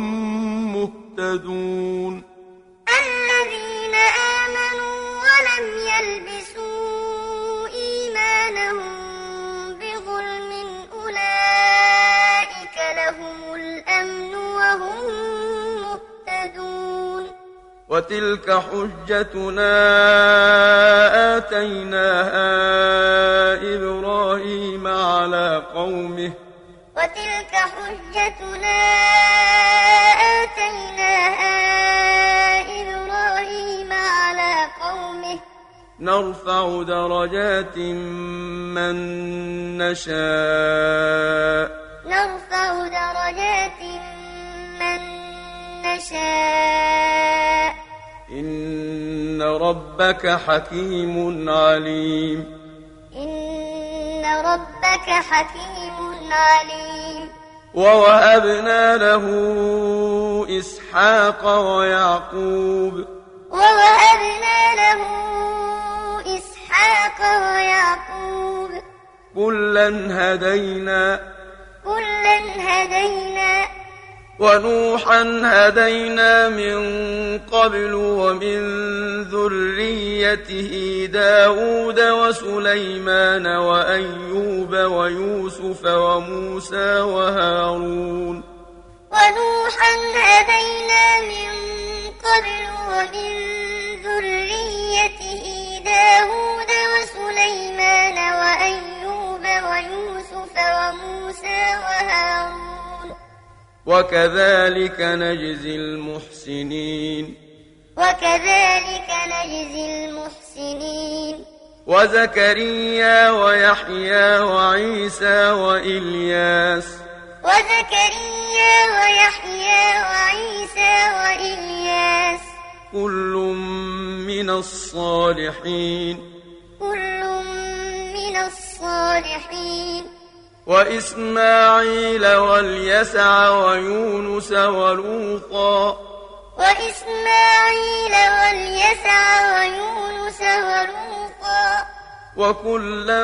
مهتدون الذين آمنوا ولم يلبسوا إيمانهم بظلم أولئك لهم الأمن وهم مهتدون وتلك حجتنا آتيناها إبراهيم على قومه وتلك حجتنا آتيناها إبراهيم على قومه نرفع درجات من نشاء نرفع درجات من نشاء إن ربك حكيم عليم إن ربك حكيم عليم ووهبنا له إسحاق ويعقوب ووهبنا له إسحاق ويعقوب كلا هدينا كلا هدينا ونوحا هدينا من قبل ومن ذريته داود وسليمان وأيوب ويوسف وموسى وهارون ونوحا هدينا من قبل ومن ذريته داود وسليمان وأيوب ويوسف وموسى وهارون وكذلك نجزي المحسنين وكذلك نجزي المحسنين وزكريا ويحيى وعيسى وإلياس وزكريا ويحيى وعيسى وإلياس كل من الصالحين كل من الصالحين وإسماعيل واليسع ويونس ولوطا وإسماعيل واليسع ويونس ولوطا وكلا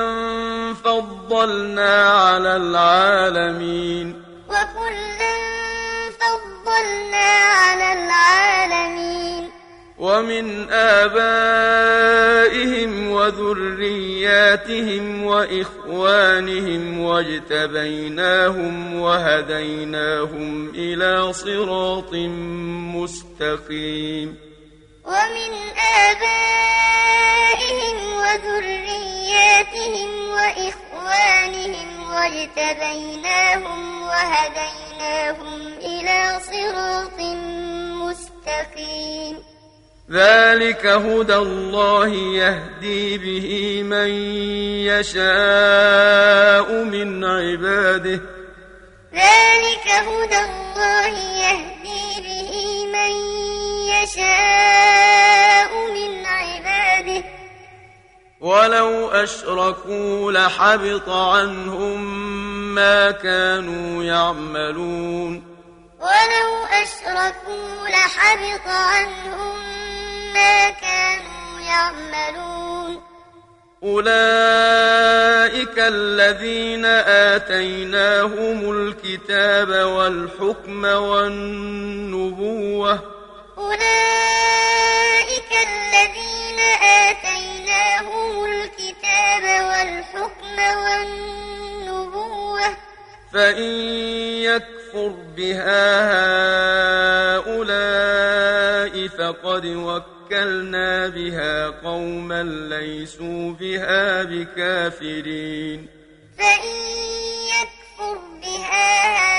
فضلنا على العالمين وكلا فضلنا على العالمين ومن آبائهم وذرياتهم وإخوانهم واجتبيناهم وهديناهم إلى صراط مستقيم ومن آبائهم وذرياتهم وإخوانهم واجتبيناهم وهديناهم إلى صراط مستقيم ذلك هدى الله يهدي به من يشاء من عباده ذلك هدى الله يهدي به من يشاء من عباده ولو أشركوا لحبط عنهم ما كانوا يعملون ولو أشركوا لحبط عنهم ما كانوا يعملون أولئك الذين آتيناهم الكتاب والحكم والنبوة أولئك الذين آتيناهم الكتاب والحكم والنبوة فإن يكفر بها هؤلاء فقد وكلنا بها قوما ليسوا بها بكافرين فإن يكفر بها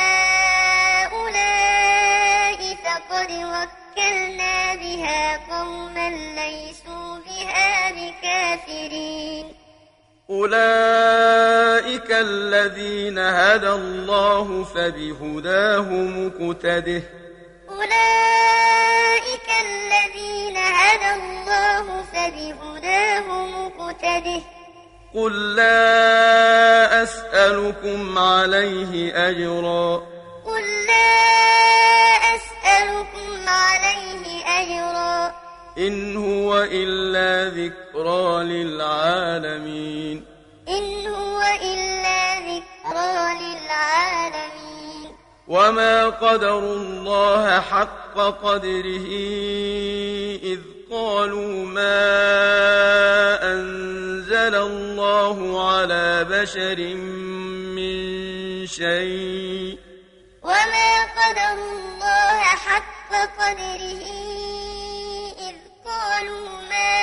هؤلاء فقد وكلنا بها قوما ليسوا بها بكافرين أولئك الذين هدى الله فبهداه مقتده أولئك الذين هدى الله فبهداه مقتده قل لا أسألكم عليه أجرا قل لا أسألكم عليه أجرا إن هو إلا ذكرى للعالمين إن هو إلا ذكرى للعالمين وما قدروا الله حق قدره إذ قالوا ما أنزل الله على بشر من شيء وما قدروا الله حق قدره قالوا ما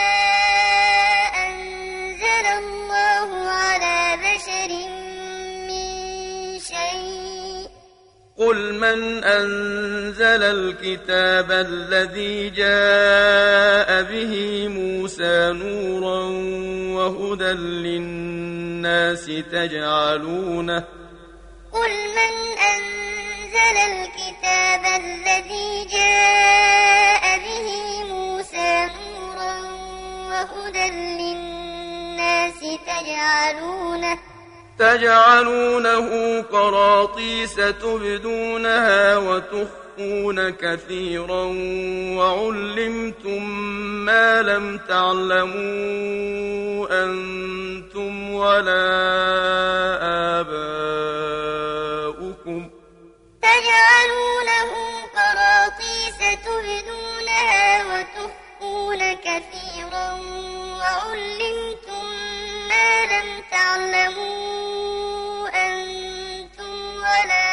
أنزل الله على بشر من شيء قل من أنزل الكتاب الذي جاء به موسى نورا وهدى للناس تجعلونه قل من أنزل الكتاب الذي جاء به موسى نورا وهدى للناس تجعلونه تجعلونه قراطيس تبدونها وتخفون كثيرا وعلمتم ما لم تعلموا أنتم ولا آباؤكم تجعلونه قراطيس تبدونها وتخفون كثيرا وعلمتم ما لم تعلموا أنتم ولا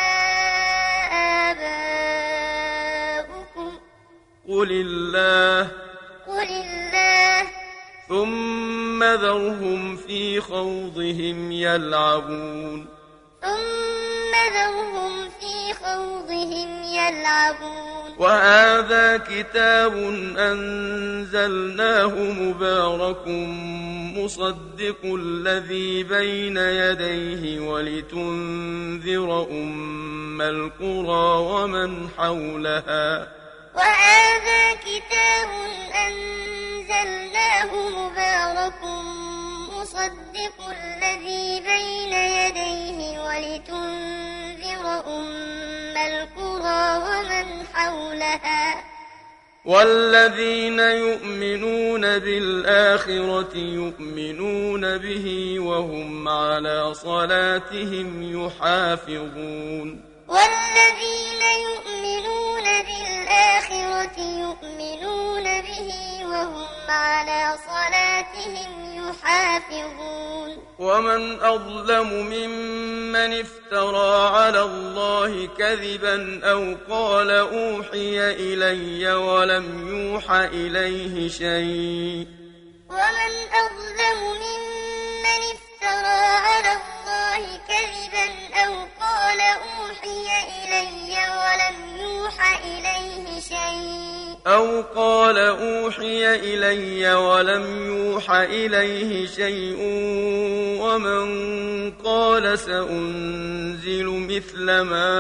آباؤكم قل الله قل الله ثم ذرهم في خوضهم يلعبون ثم ذرهم في خوضهم يلعبون وهذا كتاب أنزلناه مبارك مصدق الذي بين يديه ولتنذر أم القرى ومن حولها وهذا كتاب أنزلناه مبارك مصدق الذي بين يديه ولتنذر أم القرى ومن حولها والذين يؤمنون بالآخرة يؤمنون به وهم على صلاتهم يحافظون والذين يؤمنون بالآخرة يؤمنون به وهم على صلاتهم يحافظون ومن أظلم ممن افترى على الله كذبا أو قال أوحي إلي ولم يوحى إليه شيء ومن أظلم ممن افترى على الله كذبا أو قال أوحي إلي ولم يوحى إليه شيء أو قال أوحي إلي ولم يوحى إليه شيء ومن قال سأنزل مثل ما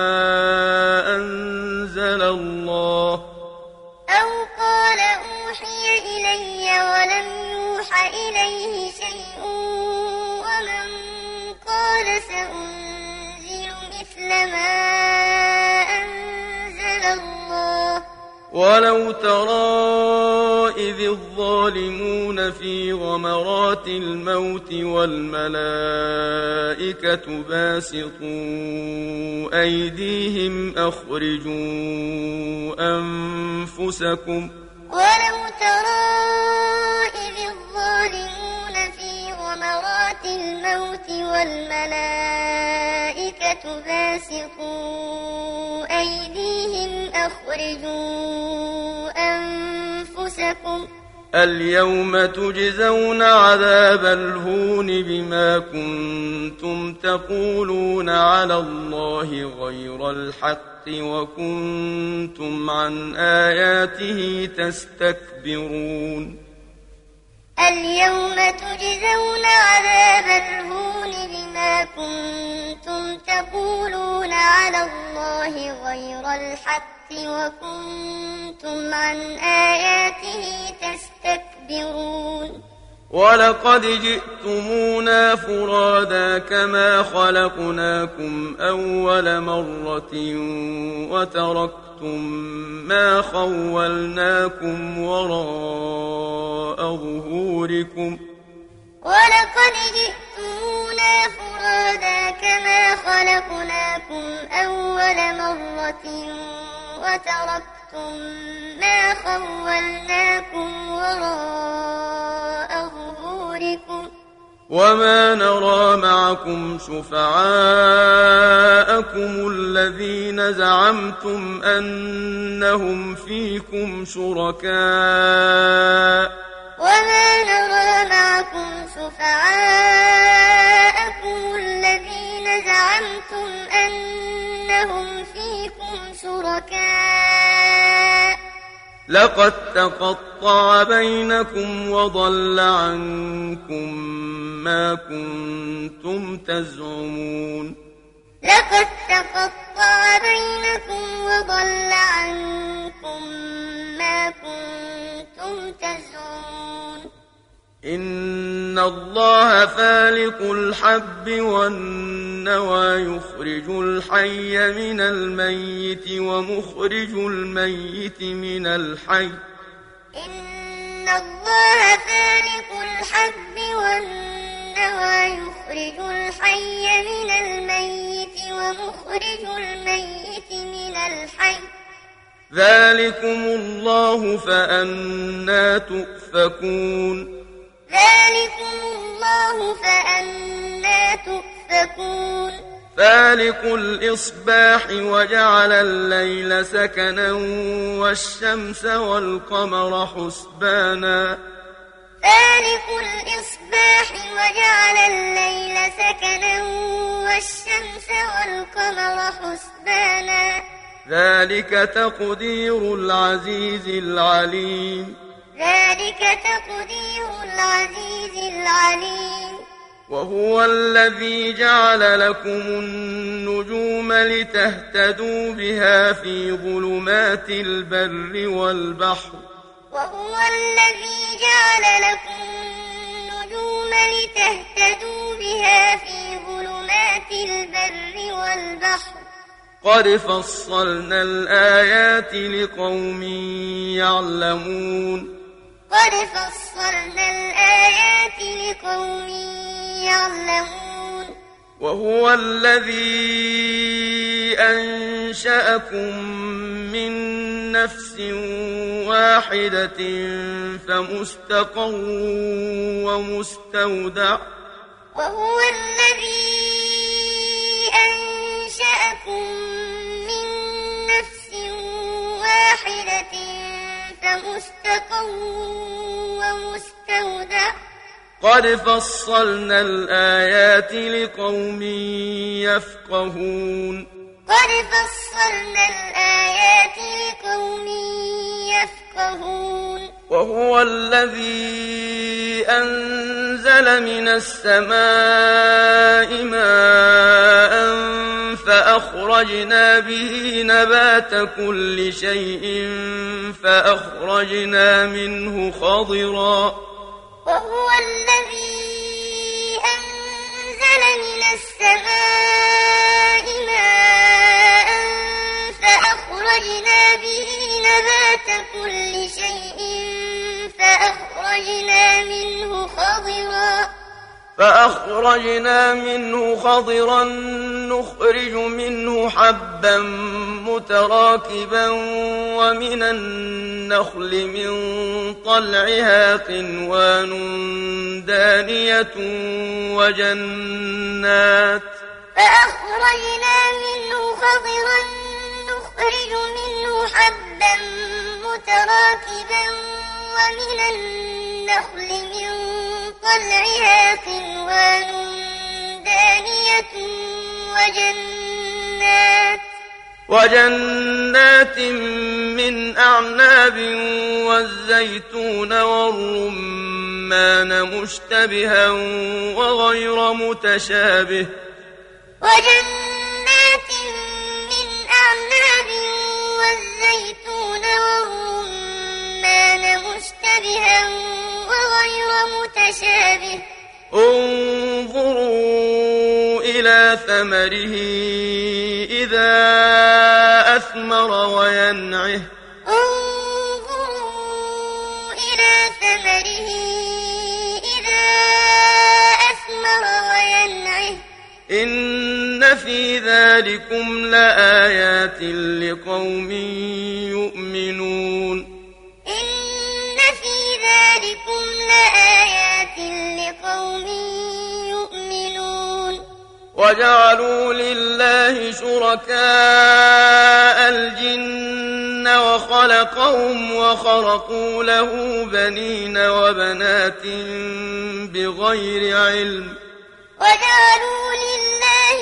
أنزل الله أو قال أوحي إلي ولم يوحى إليه شيء ومن قال سأنزل مثل ما أنزل الله ولو ترى إذ الظالمون في غمرات الموت والملائكة باسطوا أيديهم أخرجوا أنفسكم ولو ترى إذ الظالمون في غمرات الموت والملائكة باسطوا أيديهم أخرجوا أنفسكم اليوم تجزون عذاب الهون بما كنتم تقولون على الله غير الحق وكنتم عن آياته تستكبرون اليوم تجزون عذاب الهون بما كنتم تقولون على الله غير الحق وكنتم عن آياته تستكبرون ولقد جئتمونا فرادا كما خلقناكم أول مرة وتركتم ما خولناكم وراء ظهوركم ولقد جئتمونا فرادا كما خلقناكم أول مرة وتركتم ما خولناكم وراء ظهوركم وما نرى معكم شفعاءكم الذين زعمتم أنهم فيكم شركاء وما نرى معكم شفعاءكم الذين زعمتم أنهم فيكم شركاء لقد تقطع بينكم وضل عنكم ما كنتم تزعمون لقد تقطع بينكم وضل عنكم ما كنتم تزعمون إن الله فالق الحب والنوى يخرج الحي من الميت ومخرج الميت من الحي إن الله فالق الحب والنوى يخرج الحي من الميت ومخرج الميت من الحي ذلكم الله فأنى تؤفكون ذلكم الله فأنى تؤفكون فالق الإصباح وجعل الليل سكنا والشمس والقمر حسبانا فالق الإصباح وجعل الليل سكنا والشمس والقمر حسبانا ذلك تقدير العزيز العليم ذلك تقدير العزيز العليم وهو الذي جعل لكم النجوم لتهتدوا بها في ظلمات البر والبحر وهو الذي جعل لكم النجوم لتهتدوا بها في ظلمات البر والبحر قد فصلنا الآيات لقوم يعلمون قد فصلنا الآيات لقوم يعلمون وهو الذي أنشأكم من نفس واحدة فمستقر ومستودع وهو الذي أنشأكم من نفس واحدة فمستقر ومستودع قد فصلنا الآيات لقوم يفقهون قد فصلنا الآيات لقوم يفقهون وهو الذي أنزل من السماء ماء فأخرجنا به نبات كل شيء فأخرجنا منه خضرا وهو الذي أنزل من السماء ماء فأخرجنا به نبات كل شيء فأخرجنا منه خضرا فأخرجنا منه خضرا نخرج منه حبا متراكبا ومن النخل من طلعها قنوان دانية وجنات فأخرجنا منه خضرا نخرج منه حبا متراكبا ومن النخل من طلعها قنوان دانية وجنات وجنات من أعناب والزيتون والرمان مشتبها وغير متشابه وجنات من أعناب والزيتون والرمان مشتبها وغير متشابه انظروا إلى ثمره إذا أثمر وينعه انظروا إلى ثمره إذا أثمر وينعه إن في ذلكم لآيات لقوم يؤمنون إن في ذلكم لآيات لقوم يؤمنون وجعلوا لله شركاء الجن وخلقهم وخرقوا له بنين وبنات بغير علم وجعلوا لله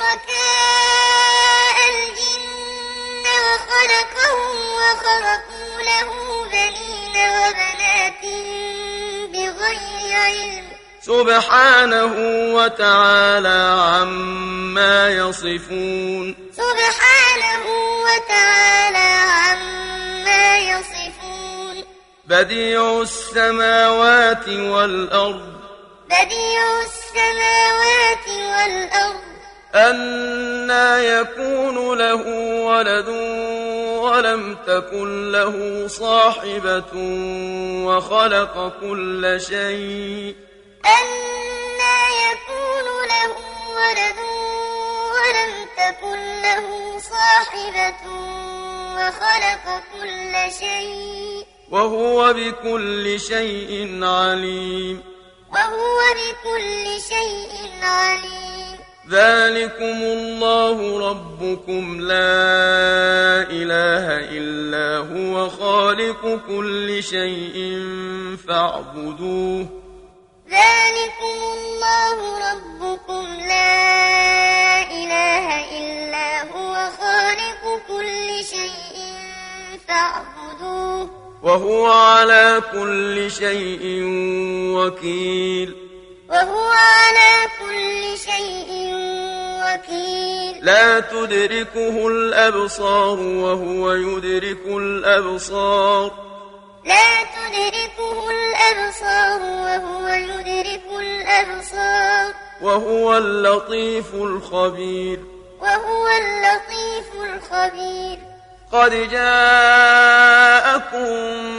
شركاء الجن وخلقهم وخرقوا له بنين وبنات بغير علم سبحانه وتعالى عما يصفون سبحانه وتعالى عما يصفون بديع السماوات والأرض بديع السماوات والأرض أنى يكون له ولد ولم تكن له صاحبة وخلق كل شيء أنى يكون له ولد ولم تكن له صاحبة وخلق كل شيء وهو بكل شيء عليم وهو بكل شيء عليم ذلكم الله ربكم لا إله إلا هو خالق كل شيء فاعبدوه ذلكم الله ربكم لا إله إلا هو خالق كل شيء فاعبدوه وهو على كل شيء وكيل وهو على كل شيء وكيل لا تدركه الأبصار وهو يدرك الأبصار لا تدركه الأبصار وهو يدرك الأبصار وهو اللطيف الخبير وهو اللطيف الخبير قد جاءكم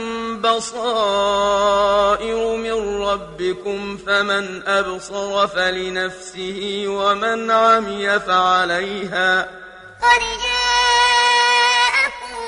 بصائر من ربكم فمن أبصر فلنفسه ومن عمي فعليها قد جاءكم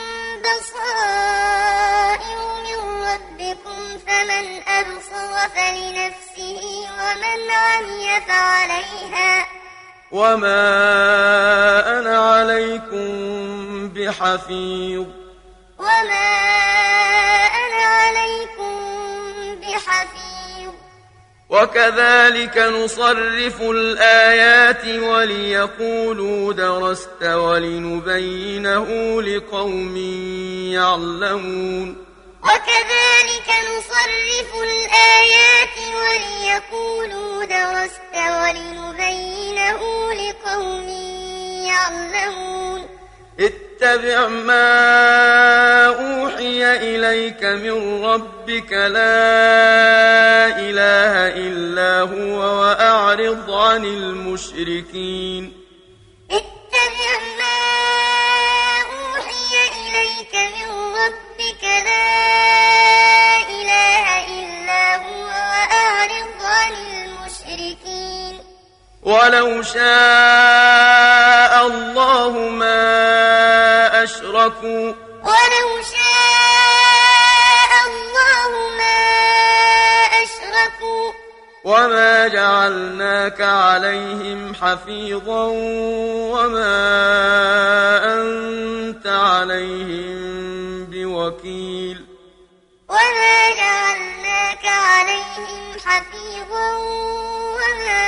بصائر من ربكم فمن أبصر فلنفسه ومن عمي فعليها وما أنا عليكم بحفيظ وما أنا عليكم بحفيظ وكذلك نصرف الآيات وليقولوا درست ولنبينه لقوم يعلمون وكذلك نصرف الآيات وليقولوا درست ولنبينه لقوم يعلمون اتبع ما أوحي إليك من ربك لا إله إلا هو وأعرض عن المشركين اتبع ما أوحي إليك من ربك لا إله إلا هو وأعرض عن المشركين ولو شاء الله ما أشركوا ولو شاء الله ما أشركوا وما جعلناك عليهم حفيظا وما أنت عليهم بوكيل وما جعلناك عليهم حفيظا وما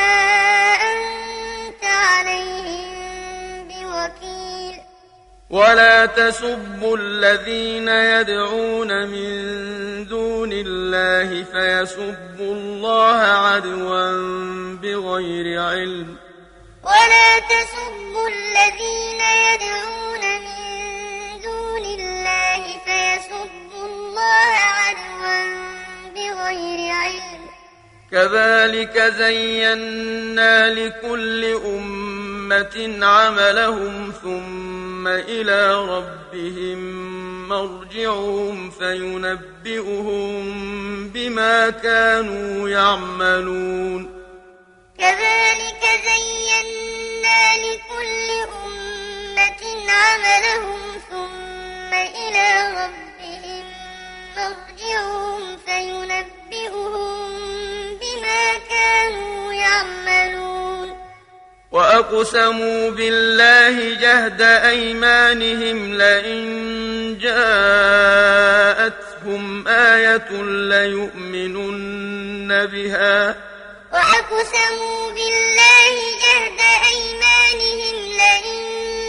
أنت عليهم بوكيل ولا تسبوا الذين يدعون من دون الله فيسبوا الله عدوا بغير علم ولا تسبوا الذين يدعون من دون الله فيسبوا الله عدوا بغير علم كذلك زينا لكل أمة عملهم ثم إلى ربهم مرجعهم فينبئهم بما كانوا يعملون كذلك زينا لكل أمة عملهم ثم إلى ربهم مرجعهم فينبئهم بما كانوا يعملون وأقيموا وأقسموا بالله جهد أيمانهم لئن جاءتهم آية ليؤمنن بها وأقسموا بالله جهد أيمانهم لئن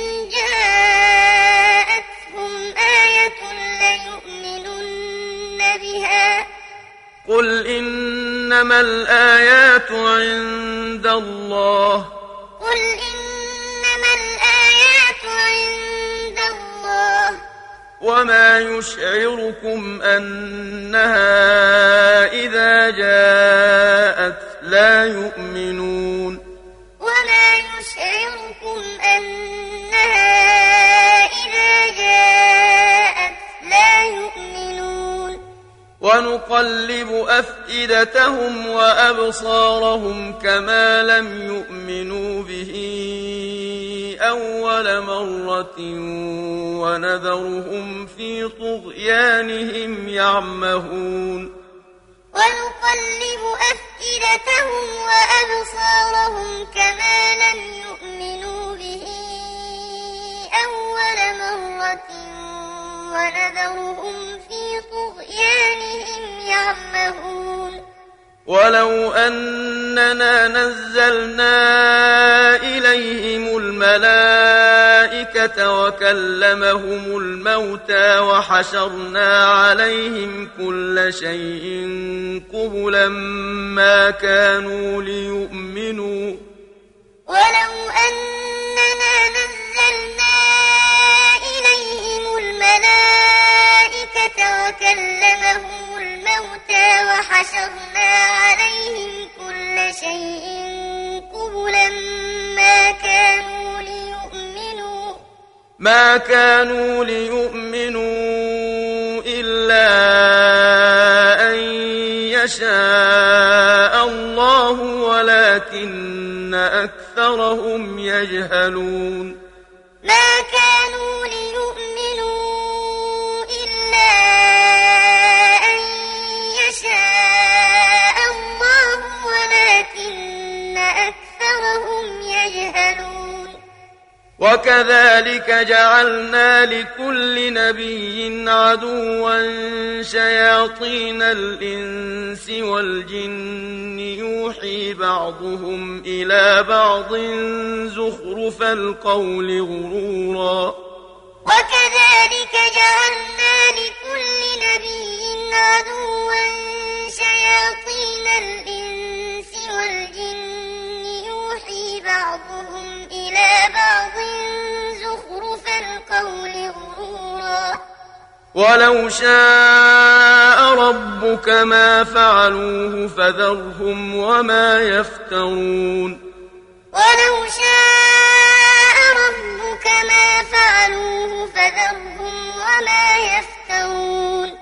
جاءتهم آية ليؤمنن بها قل إنما الآيات عند الله قل إنما الآيات عند الله وما يشعركم أنها إذا جاءت لا يؤمنون وما يشعركم أنها إذا جاءت لا يؤمنون ونقلب أفئدتهم وأبصارهم كما لم يؤمنوا به أول مرة ونذرهم في طغيانهم يعمهون ونقلب أفئدتهم وأبصارهم كما لم يؤمنوا به أول مرة ونذرهم في طغيانهم يعمهون ولو أننا نزلنا إليهم الملائكة وكلمهم الموتى وحشرنا عليهم كل شيء قبلا ما كانوا ليؤمنوا ولو أننا نزلنا إليهم الملائكة وكلمهم الموتى وحشرنا عليهم كل شيء قبلا ما كانوا ليؤمنوا ما كانوا ليؤمنوا إلا أن يشاء الله ولكن أكثرهم يجهلون ما كانوا ليؤمنوا إلا أن يشاء الله ولكن أكثرهم يجهلون وكذلك جعلنا لكل نبي عدوا شياطين الإنس والجن يوحي بعضهم إلى بعض زخرف القول غرورا وكذلك جعلنا لكل نبي عدوا شياطين الإنس والجن يوحي بعضهم إلى بعض زخرف القول غرورا ولو شاء ربك ما فعلوه فذرهم وما يفترون ولو شاء ربك ما فعلوه فذرهم وما يفترون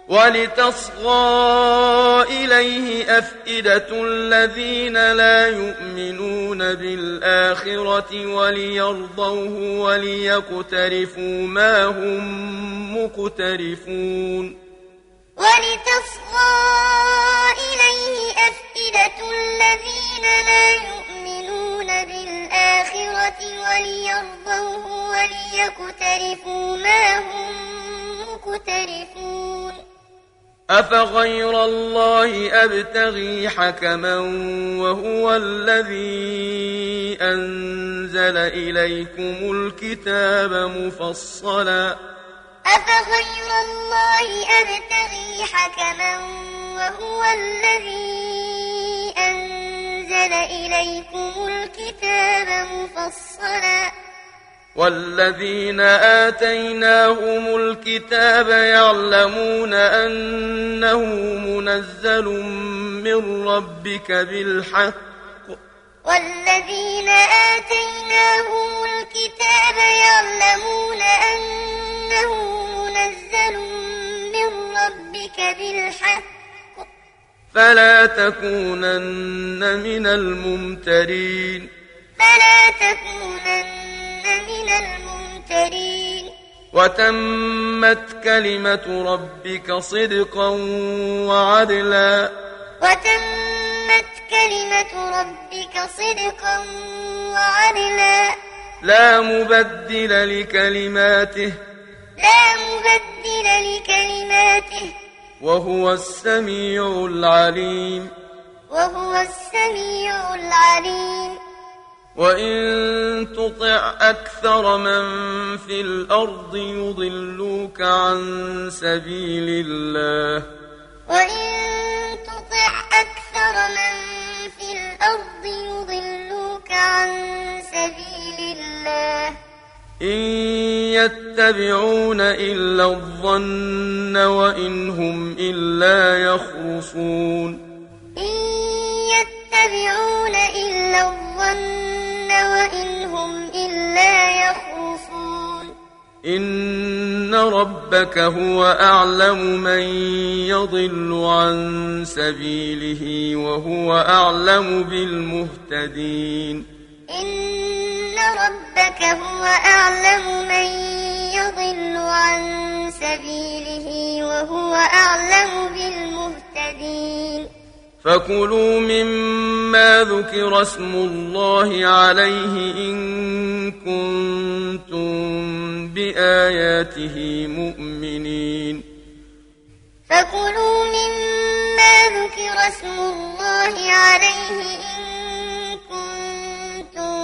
ولتصغى إليه أفئدة الذين لا يؤمنون بالآخرة وليرضوه وليقترفوا ما هم مقترفون ولتصغى إليه أفئدة الذين لا يؤمنون بالآخرة وليرضوه وليقترفوا ما هم مقترفون أفغير الله أبتغي حكما وهو الذي أنزل إليكم الكتاب مفصلا أفغير الله أبتغي حكما وهو الذي أنزل إليكم الكتاب مفصلا والذين آتيناهم الكتاب يعلمون أنه منزل من ربك بالحق والذين آتيناهم الكتاب يعلمون أنه منزل من ربك بالحق فلا تكونن من الممترين فلا تكونن من الممترين وتمت كلمة ربك صدقا وعدلا وتمت كلمة ربك صدقا وعدلا لا مبدل لكلماته لا مبدل لكلماته وهو السميع العليم وهو السميع العليم وإن تطع أكثر من في الأرض يضلوك عن سبيل الله وإن تطع أكثر من في الأرض يضلوك عن سبيل الله إن يتبعون إلا الظن وإن هم إلا يخرصون إن يتبعون إلا الظن وإن هم إلا يخرصون إن ربك هو أعلم من يضل عن سبيله وهو أعلم بالمهتدين إن ربك هو أعلم من يضل عن سبيله وهو أعلم بالمهتدين فكلوا مما ذكر اسم الله عليه إن كنتم بآياته مؤمنين فكلوا مما ذكر اسم الله عليه إن كنتم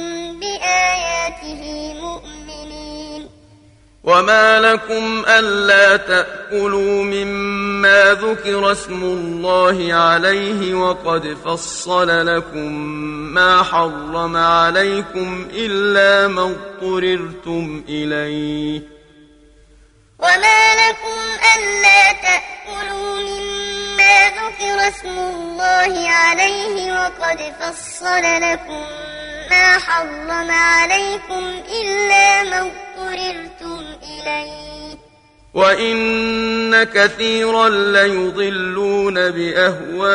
بآياته مؤمنين وما لكم ألا تأكلوا مما ذكر اسم الله عليه وقد فصل لكم ما حرم عليكم إلا ما اضطررتم إليه وما لكم ألا تأكلوا مما ذكر اسم الله عليه وقد فصل لكم ما حرم عليكم إلا ما اضطررتم إليه وإن كثيرا ليضلون بأهوائهم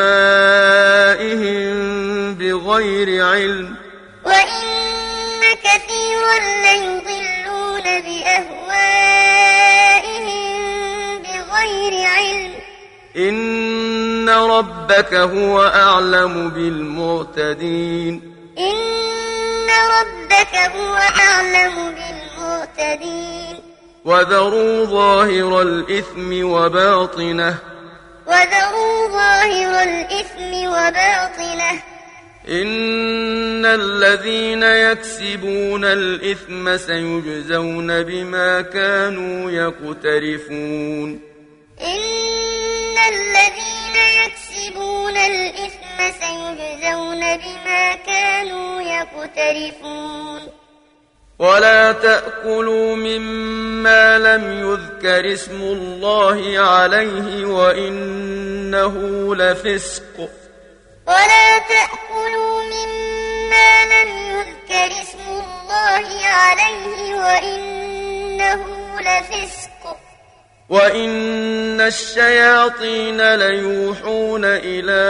بغير علم وإن كثيرا ليضلون بأهوائهم بغير علم إن ربك هو أعلم بالمعتدين إن ربك هو أعلم بالمعتدين وذروا ظاهر الإثم وباطنه وذروا ظاهر الإثم وباطنه إن الذين يكسبون الإثم سيجزون بما كانوا يقترفون إن الذين يكسبون الإثم سيجزون بما كانوا يقترفون ولا تأكلوا مما لم يذكر اسم الله عليه وإنه لفسق ولا تأكلوا مما لم يذكر اسم الله عليه وإنه لفسق وإن الشياطين ليوحون إلى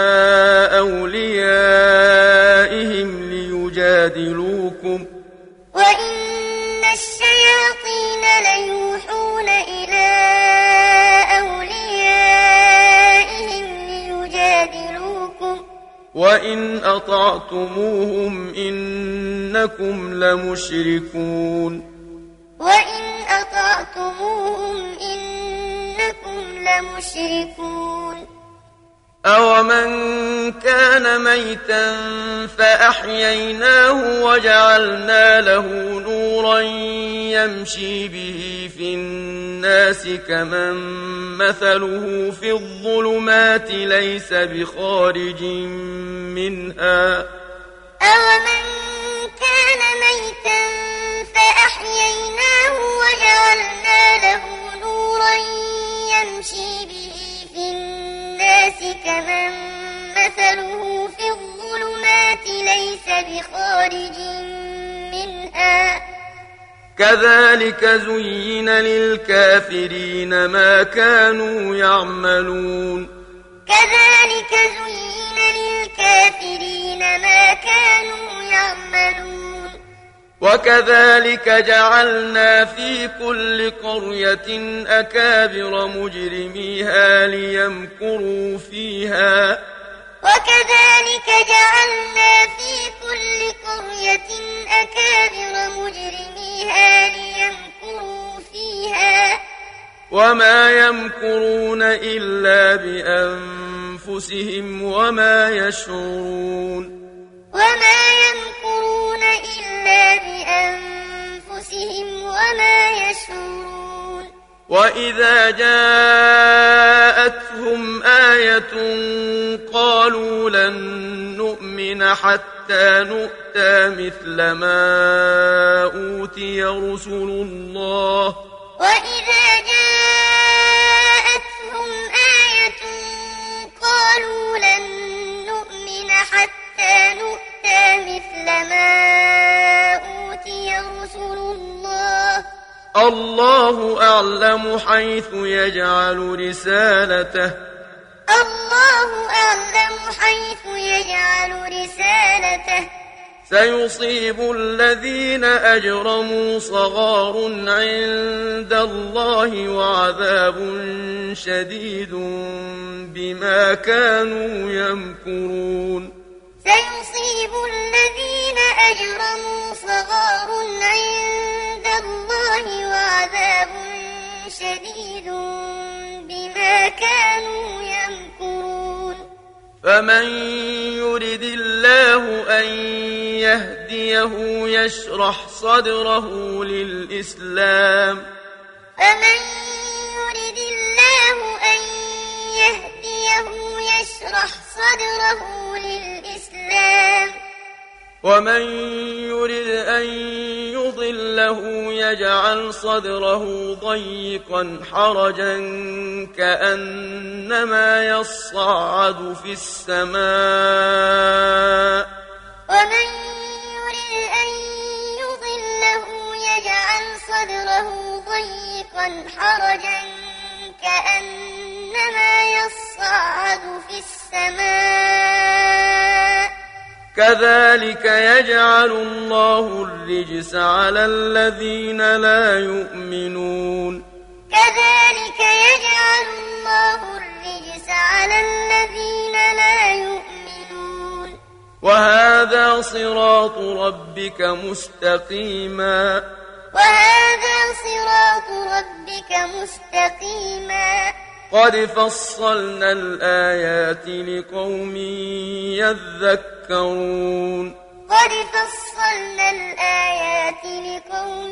أوليائهم ليجادلوكم وإن الشياطين ليوحون إلى أوليائهم ليجادلوكم وإن أطعتموهم إنكم لمشركون وإن أطعتموهم إنكم لمشركون أومن كان ميتا فأحييناه وجعلنا له نورا يمشي به في الناس كمن مثله في الظلمات ليس بخارج منها أومن كان ميتا فأحييناه وجعلنا له نورا يمشي به في الناس كمن مثله في الظلمات ليس بخارج منها كذلك زين للكافرين ما كانوا يعملون كذلك زين للكافرين ما كانوا يعملون وكذلك جعلنا في كل قرية أكابر مجرميها ليمكروا فيها وكذلك جعلنا في كل قرية أكابر مجرميها ليمكروا فيها وما يمكرون إلا بأنفسهم وما يشعرون وما يمكرون إلا بأنفسهم وما يشعرون وإذا جاءتهم آية قالوا لن نؤمن حتى نؤتى مثل ما أوتي رسل الله وإذا جاءتهم آية قالوا لن نؤمن حتى نؤتى مثل ما أوتي رسل الله الله أعلم حيث يجعل رسالته الله أعلم حيث يجعل رسالته سيصيب الذين أجرموا صغار عند الله وعذاب شديد بما كانوا يمكرون سيصيب الذين أجرموا صغار عند الله وعذاب شديد بما كانوا يمكرون فمن يرد الله أن يهديه يشرح صدره للإسلام فمن يرد الله أن يهديه يشرح صدره للإسلام ومن يرد أن يضله يجعل صدره ضيقا حرجا كأنما يصعد في السماء ومن يرد أن يضله يجعل صدره ضيقا حرجا كأنما يصعد في السماء كذلك يجعل الله الرجس على الذين لا يؤمنون كذلك يجعل الله الرجس على الذين لا يؤمنون وهذا صراط ربك مستقيما وهذا صراط ربك مستقيما قد فصلنا الآيات لقوم يذكرون قد فصلنا الآيات لقوم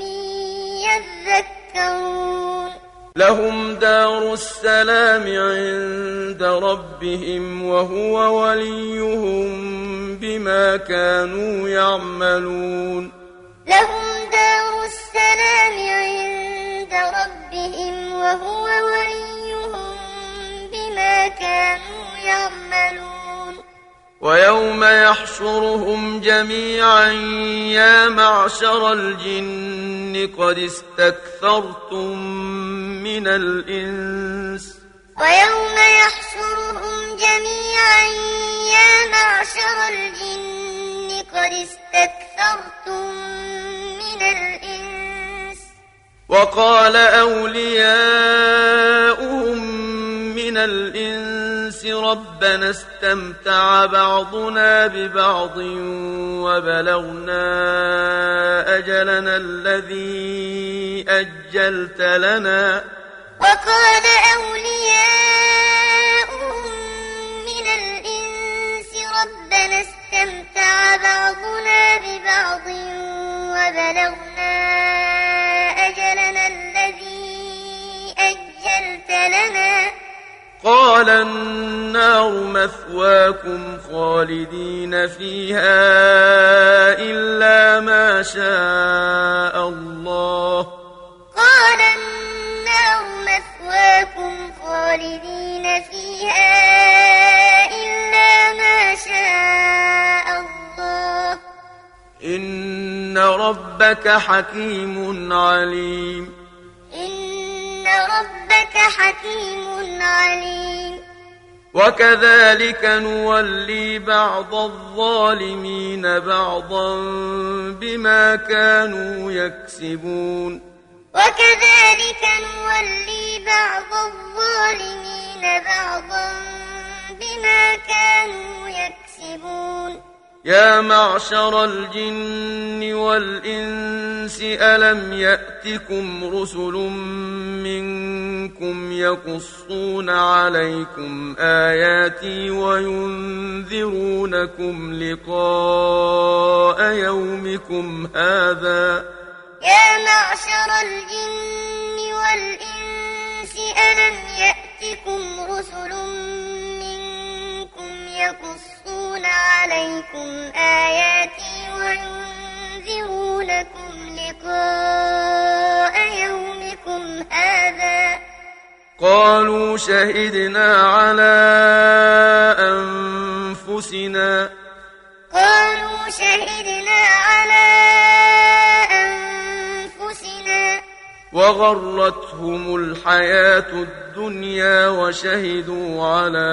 يذكرون لهم دار السلام عند ربهم وهو وليهم بما كانوا يعملون لهم دار السلام عند ربهم وهو وليهم بما كانوا يعملون ويوم يحشرهم جميعا يا معشر الجن قد استكثرتم من الإنس ويوم يحشرهم جميعا يا معشر الجن قد استكثرتم من الإنس وقال أولياؤهم من الإنس ربنا استمتع بعضنا ببعض وبلغنا أجلنا الذي أجلت لنا وقال أولياؤهم من الإنس ربنا استمتع بعضنا ببعض وبلغنا أجلنا الذي أجلت لنا قال النار مثواكم خالدين فيها إلا ما شاء الله قال النار مثواكم خالدين فيها إلا ما شاء الله إن ربك حكيم عليم إن ربك حكيم عليم وكذلك نولي بعض الظالمين بعضا بما كانوا يكسبون وكذلك نولي بعض الظالمين بعضا بما كانوا يكسبون يا معشر الجن والإنس ألم يأتكم رسل منكم يقصون عليكم آياتي وينذرونكم لقاء يومكم هذا يا معشر الجن والإنس ألم يأتكم رسل منكم يقصون عليكم آياتي وينذرونكم لقاء يومكم هذا قالوا شهدنا على أنفسنا قالوا شهدنا على أنفسنا وغرتهم الحياة الدنيا وشهدوا على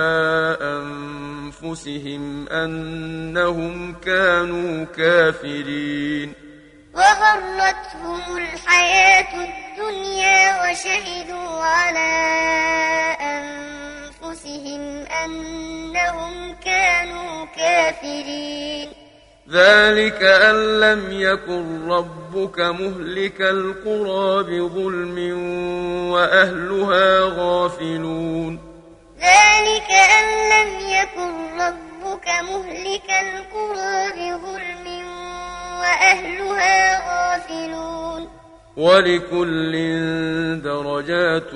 أنفسهم أنهم كانوا كافرين وغرتهم الحياة الدنيا وشهدوا على أنفسهم أنهم كانوا كافرين ذلك أن لم يكن ربك مهلك القرى بظلم وأهلها غافلون ذلك أن لم يكن ربك مهلك القرى بظلم وأهلها غافلون ولكل درجات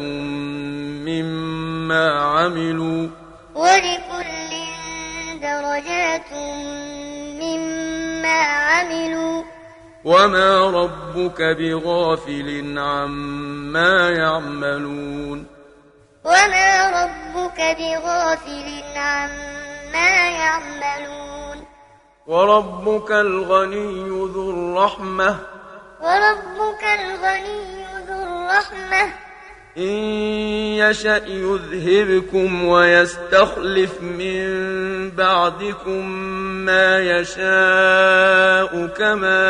مما عملوا ولكل درجات مما عملوا وما ربك بغافل عما يعملون وما ربك بغافل عما يعملون وربك الغني ذو الرحمة وربك الغني ذو الرحمة إن يشأ يذهبكم ويستخلف من بعدكم ما يشاء كما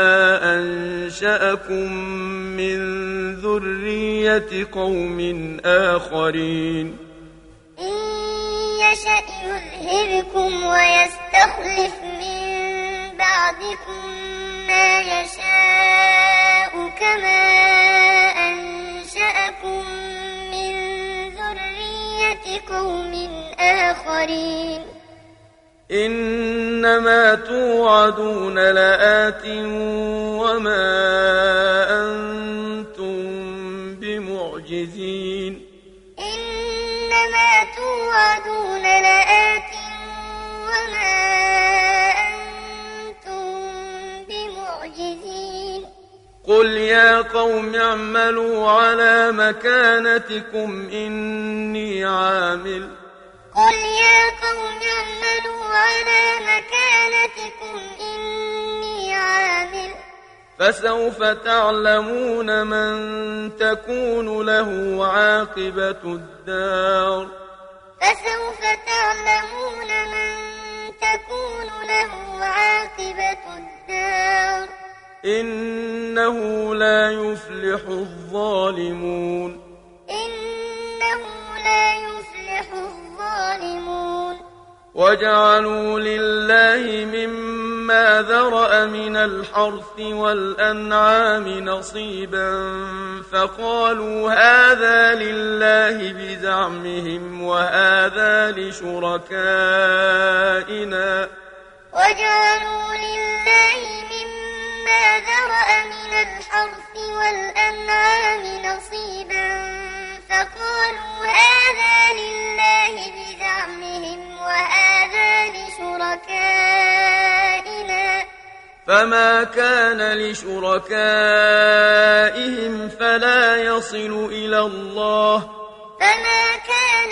أنشأكم من ذرية قوم آخرين إن يشأ يذهبكم ويستخلف من بعدكم ما يشاء كما أنشأكم من ذرية قوم آخرين إنما توعدون لآت وما أنتم بمعجزين إنما توعدون لآت وما أنتم بمعجزين قل يا قوم اعملوا على مكانتكم إني عامل قل يا قوم اعملوا على مكانتكم إني عامل فسوف تعلمون من تكون له عاقبة الدار فسوف تعلمون من تكون له عاقبة الدار إنه لا يفلح الظالمون إنه لا يفلح الظالمون وجعلوا لله مما ذرأ من الحرث والأنعام نصيبا فقالوا هذا لله بزعمهم وهذا لشركائنا وجعلوا لله مما ذرأ من الحرث والأنعام نصيبا فقالوا هذا لله بزعمهم وهذا لشركائنا فما كان لشركائهم فلا يصل إلى الله فما كان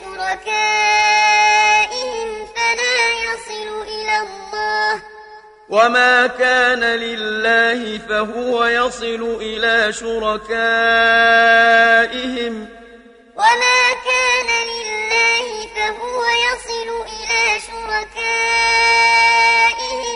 لشركائهم فلا يصل إلى الله وما كان لله فهو يصل إلى شركائهم وما كان لله فهو يصل إلى شركائهم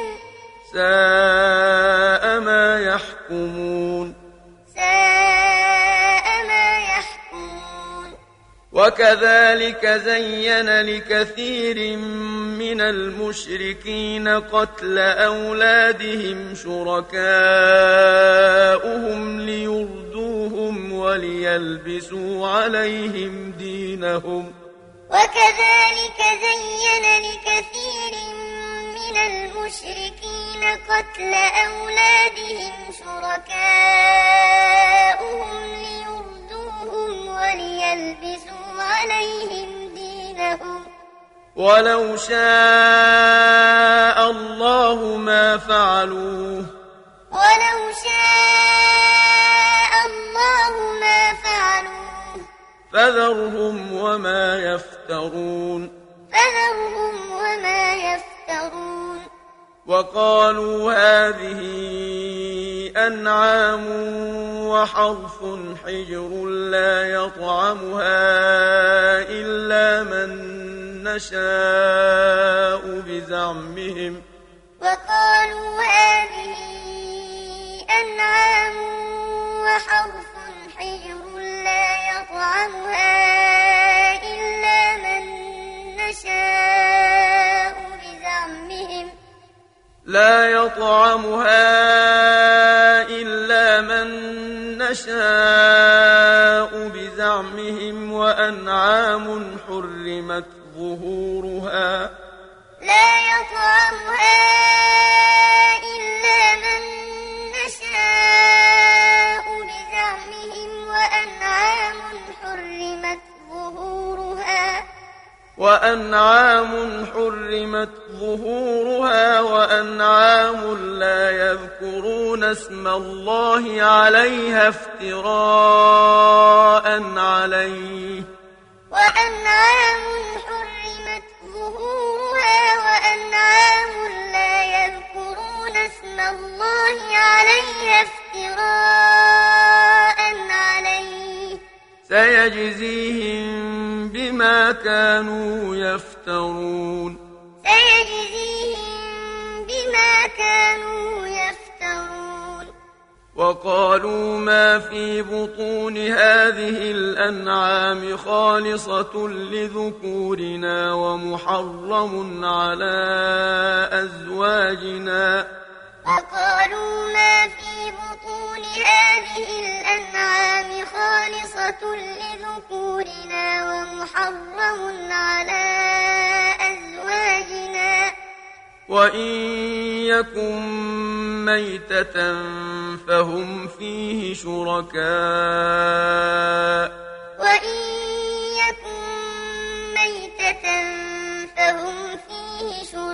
ساء ما يحكمون ساء ما يحكمون وكذلك زين لكثير من المشركين قتل أولادهم شركاؤهم ليردوهم وليلبسوا عليهم دينهم وكذلك زين لكثير من المشركين قتل أولادهم شركاؤهم ليردوهم وليلبسوا عليهم دينهم ولو شاء الله ما فعلوه ولو شاء الله ما فعلوه فذرهم وما يفترون فذرهم وما يفترون وقالوا هذه أنعام وحرث حجر لا يطعمها إلا من نشاء بزعمهم وقالوا هذه أنعام وحرث حجر لا يطعمها إلا من نشاء بزعمهم لا يطعمها إلا من نشاء بزعمهم وأنعام حرمت ظهورها لا يطعمها إلا من نشاء بزعمهم وأنعام حرمت ظهورها وأنعام حرمت ظهورها وأنعام لا يذكرون اسم الله عليها افتراء عليه وأنعام حرمت ظهورها وأنعام لا يذكرون اسم الله عليها افتراء عليه سيجزيهم بما كانوا يفترون سيجزيهم بما كانوا يفترون وقالوا ما في بطون هذه الأنعام خالصة لذكورنا ومحرم على أزواجنا وقالوا ما في بطون هذه الأنعام خالصة لذكورنا ومحرم على أزواجنا وإن يكن ميتة فهم فيه شركاء وإن يكن ميتة فهم فيه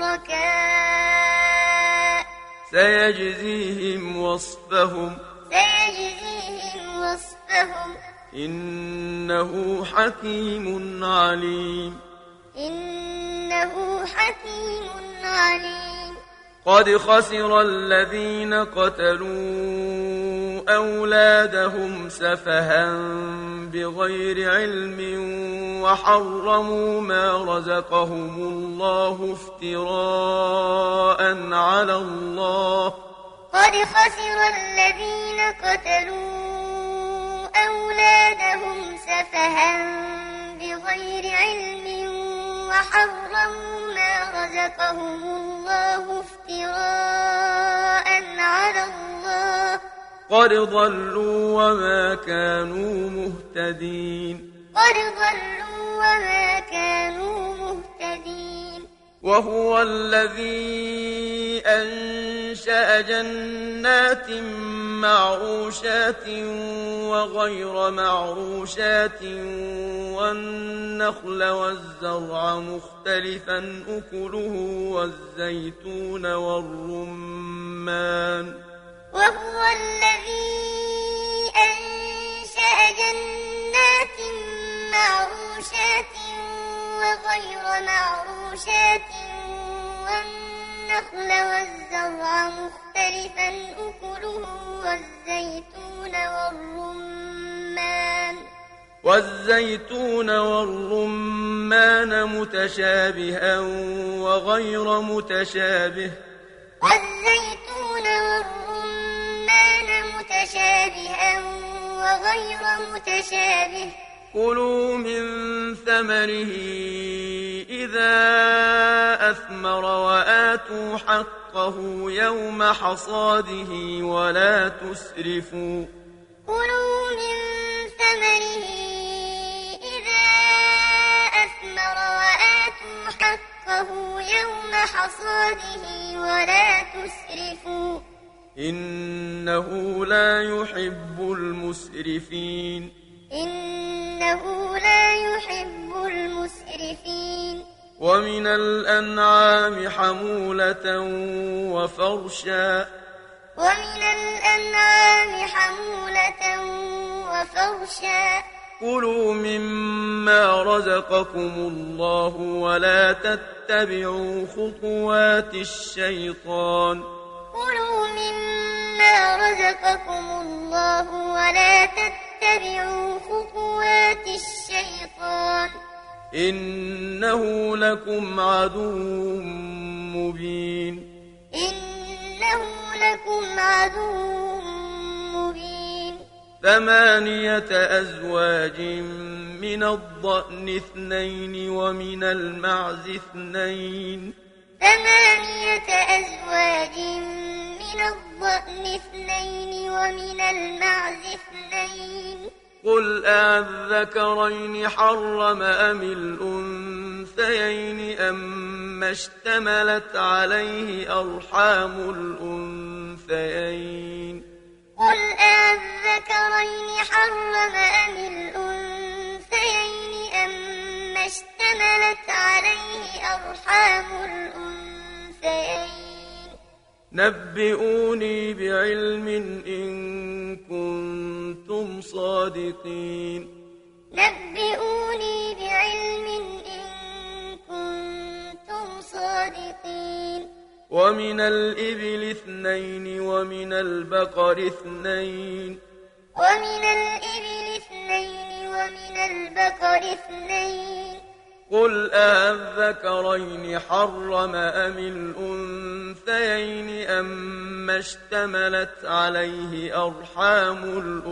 شركاء سيجزيهم وصفهم سيجزيهم وصفهم إنه حكيم عليم إنه حكيم عليم قد خسر الذين قتلوا أولادهم سفها بغير علم وحرموا ما رزقهم الله افتراء على الله قد خسر الذين قتلوا أولادهم سفها بغير علم وحرموا ما رزقهم الله افتراء على الله قد ضلوا وما كانوا مهتدين قد ضلوا وما كانوا مهتدين وهو الذي أنشأ جنات معروشات وغير معروشات والنخل والزرع مختلفا أكله والزيتون والرمان وهو الذي أنشأ جنات معروشات وغير معروشات والنخل والزرع مختلفا أكله والزيتون والرمان والزيتون والرمان متشابها وغير متشابه والزيتون والرمان متشابها وغير متشابه كلوا من ثمره إذا أثمر وآتوا حقه يوم حصاده ولا تسرفوا كلوا من ثمره إذا أثمر وآتوا حقه يوم حصاده ولا تسرفوا إنه لا يحب المسرفين إنه لا يحب المسرفين ومن الأنعام حمولة وفرشا ومن الأنعام حمولة وفرشا كلوا مما رزقكم الله ولا تتبعوا خطوات الشيطان كلوا مما رزقكم الله ولا تتبعوا خطوات الشيطان إنه لكم عدو مبين إنه لكم عدو مبين ثمانية أزواج من الضأن اثنين ومن المعز اثنين ثمانية أزواج من الضأن اثنين ومن المعز اثنين قل أذكرين حرم أم الأنثيين أم اشتملت عليه أرحام الأنثيين قل أذكرين حرم أم الأنثيين أم اشتملت عليه أرحام الأنثيين نبئوني بعلم إن كنتم صادقين نبئوني بعلم إن كنتم صادقين ومن الإبل اثنين ومن البقر اثنين ومن الإبل اثنين ومن البقر اثنين قل أذكرين حرم أم الأنثيين أم اشتملت عليه أرحام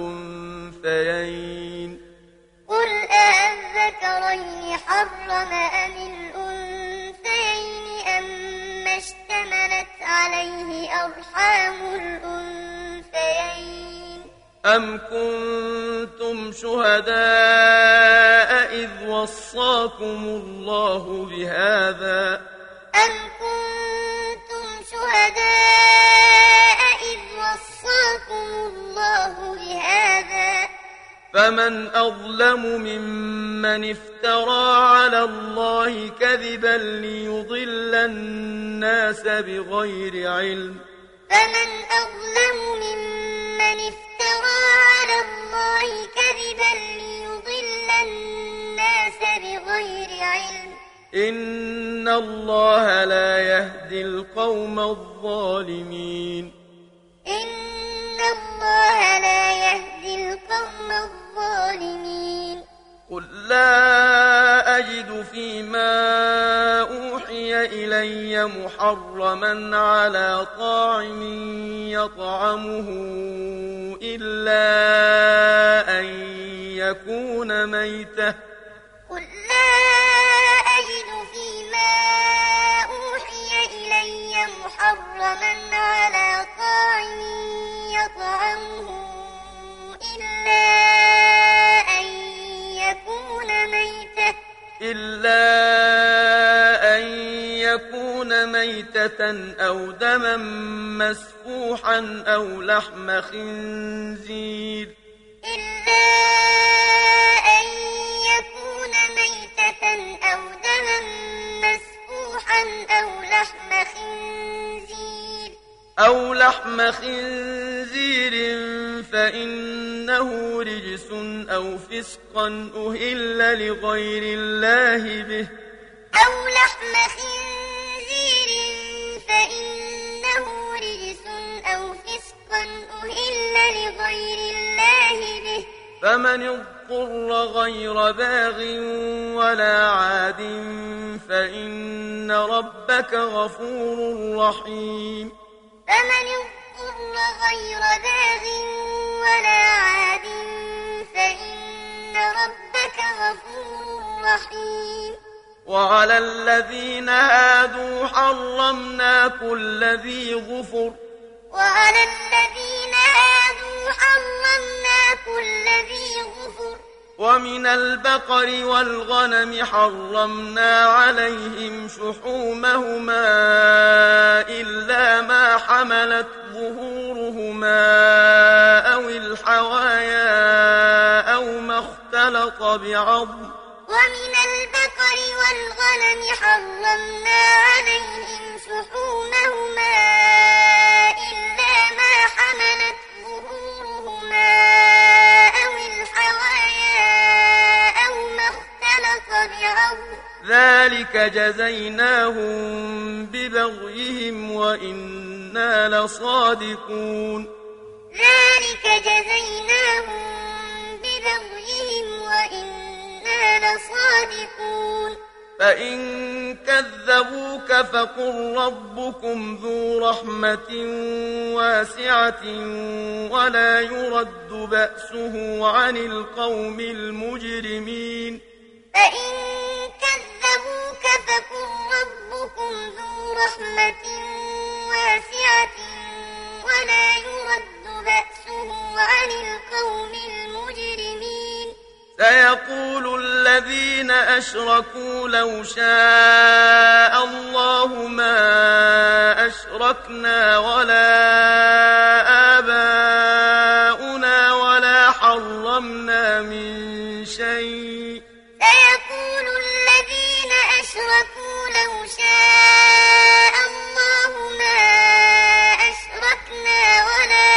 الأنثيين قل أذكرين حرم أم الأنثيين أم اشتملت عليه أرحام الأنثيين أم كنتم شهداء إذ وصاكم الله بهذا أم كنتم شهداء إذ وصاكم الله بهذا فمن أظلم ممن افترى على الله كذبا ليضل الناس بغير علم فمن أظلم ممن افترى على الله كذبا ليضل الناس بغير علم إن الله لا يهدي القوم الظالمين إن الله لا يهدي القوم الظالمين قل لا أجد فيما أوحي إلي محرما على طاعم يطعمه إلا أن يكون ميتة قل لا أجد فيما أوحي إلي محرما على طاعم يطعمه إلا أن يكون ميتة إلا أن يكون ميتة أو دما مسفوحا أو لحم خنزير إلا أن يكون ميتة أو دما مسفوحا أو لحم خنزير أو لحم خنزير فإنه رجس أو فسقا أهل لغير الله به أو لحم خنزير فإنه رجس أو فسقا أهل لغير الله به فمن اضطر غير باغ ولا عاد فإن ربك غفور رحيم فمن اضطر غير باغ ولا عاد فإن ربك غفور رحيم وعلى الذين هادوا حرمنا كل ذي ظفر وعلى الذين هادوا حرمنا كل ذي ظفر ومن البقر والغنم حرمنا عليهم شحومهما إلا ما حملت ظهورهما أو الحوايا أو ما اختلط بعظم ومن البقر والغنم حرمنا عليهم شحومهما إلا ما حملت ظهورهما أو الحوايا أو ما اختلط بعظم ذلك جزيناهم ببغيهم وإنا لصادقون ذلك جزيناهم ببغيهم وإنا لصادقون فإن كذبوك فقل ربكم ذو رحمة واسعة ولا يرد بأسه عن القوم المجرمين فإن كذبوك فقل ربكم ذو رحمة واسعة ولا يرد بأسه عن القوم المجرمين سيقول الذين أشركوا لو شاء الله ما أشركنا ولا آباؤنا ولا حرمنا من شيء سيقول الذين أشركوا لو شاء الله ما أشركنا ولا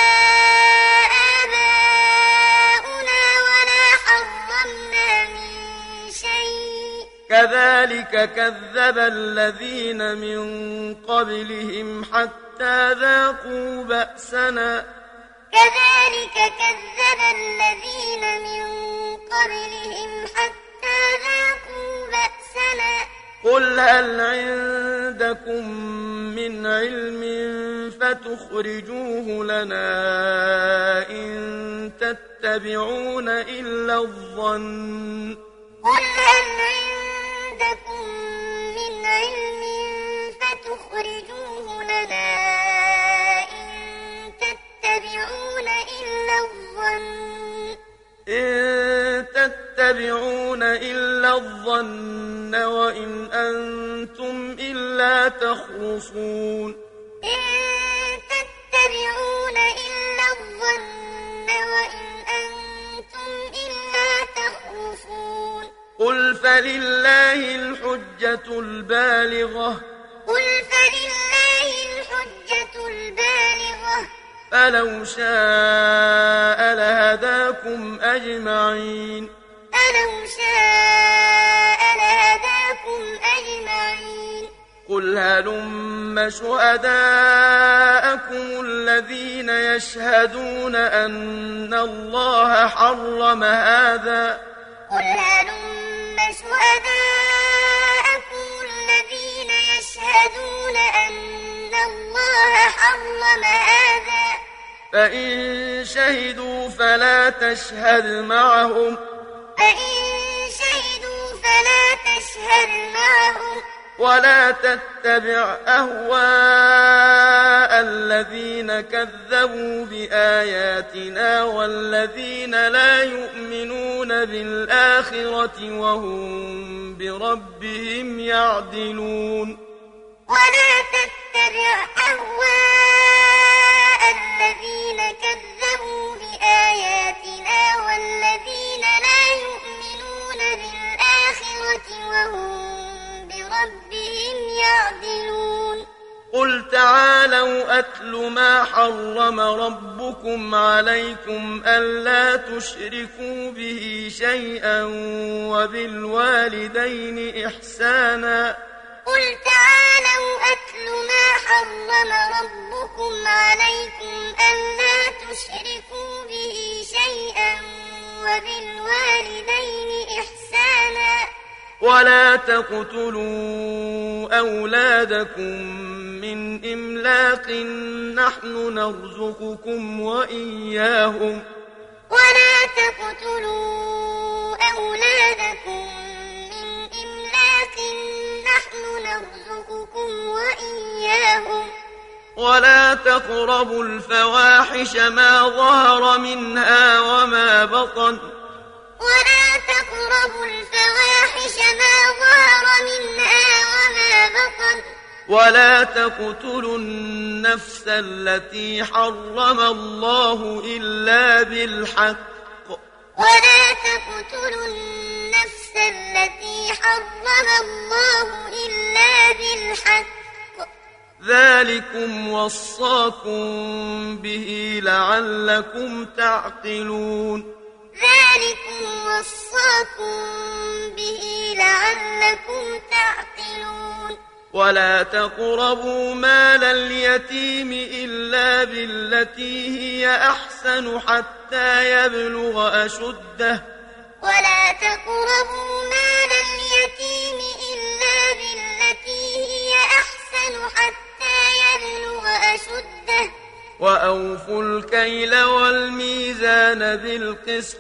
آباؤنا ولا حرمنا من شيء كذلك كذب الذين من قبلهم حتى ذاقوا بأسنا كذلك كذب الذين من قبلهم حتى ذاقوا بأسنا قل هل عندكم من علم فتخرجوه لنا إن تتبعون إلا الظن قل هل عندكم من علم فتخرجوه لنا إن تتبعون إلا الظن إن تتبعون إلا الظن وإن أنتم إلا تخرصون إن تتبعون إلا الظن وإن أنتم إلا تخرصون قل فلله الحجة البالغة قل فلله الحجة البالغة فلو شاء لهداكم أجمعين فلو شاء لهداكم أجمعين قل هلم شهداءكم الذين يشهدون أن الله حرم هذا قل هلم شهداءكم الذين يشهدون أن الله حرم هذا فإن شهدوا فلا تشهد معهم فإن شهدوا فلا تشهد معهم ولا تتبع أهواء الذين كذبوا بآياتنا والذين لا يؤمنون بالآخرة وهم بربهم يعدلون ولا تتبع أهواء الذين كذبوا بآياتنا والذين لا يؤمنون بالآخرة وهم بربهم يعدلون قل تعالوا أتل ما حرم ربكم عليكم ألا تشركوا به شيئا وبالوالدين إحسانا قل تعالوا أتل ما حرم ربكم عليكم ألا تشركوا به شيئا وبالوالدين إحسانا ولا تقتلوا أولادكم من إملاق نحن نرزقكم وإياهم ولا تقتلوا أولادكم أنفسكم وإياهم ولا تقربوا الفواحش ما ظهر منها وما بطن ولا تقربوا الفواحش ما ظهر منها وما بطن ولا تقتلوا النفس التي حرم الله إلا بالحق ولا تقتلوا النفس التي حرم الله إلا بالحق ذلكم وصاكم به لعلكم تعقلون ذلكم وصاكم به لعلكم تعقلون ولا تقربوا مال اليتيم إلا بالتي هي أحسن حتى يبلغ أشده ولا تقربوا مال اليتيم إلا بالتي هي أحسن حتى يبلغ أشده وأوفوا الكيل والميزان بالقسط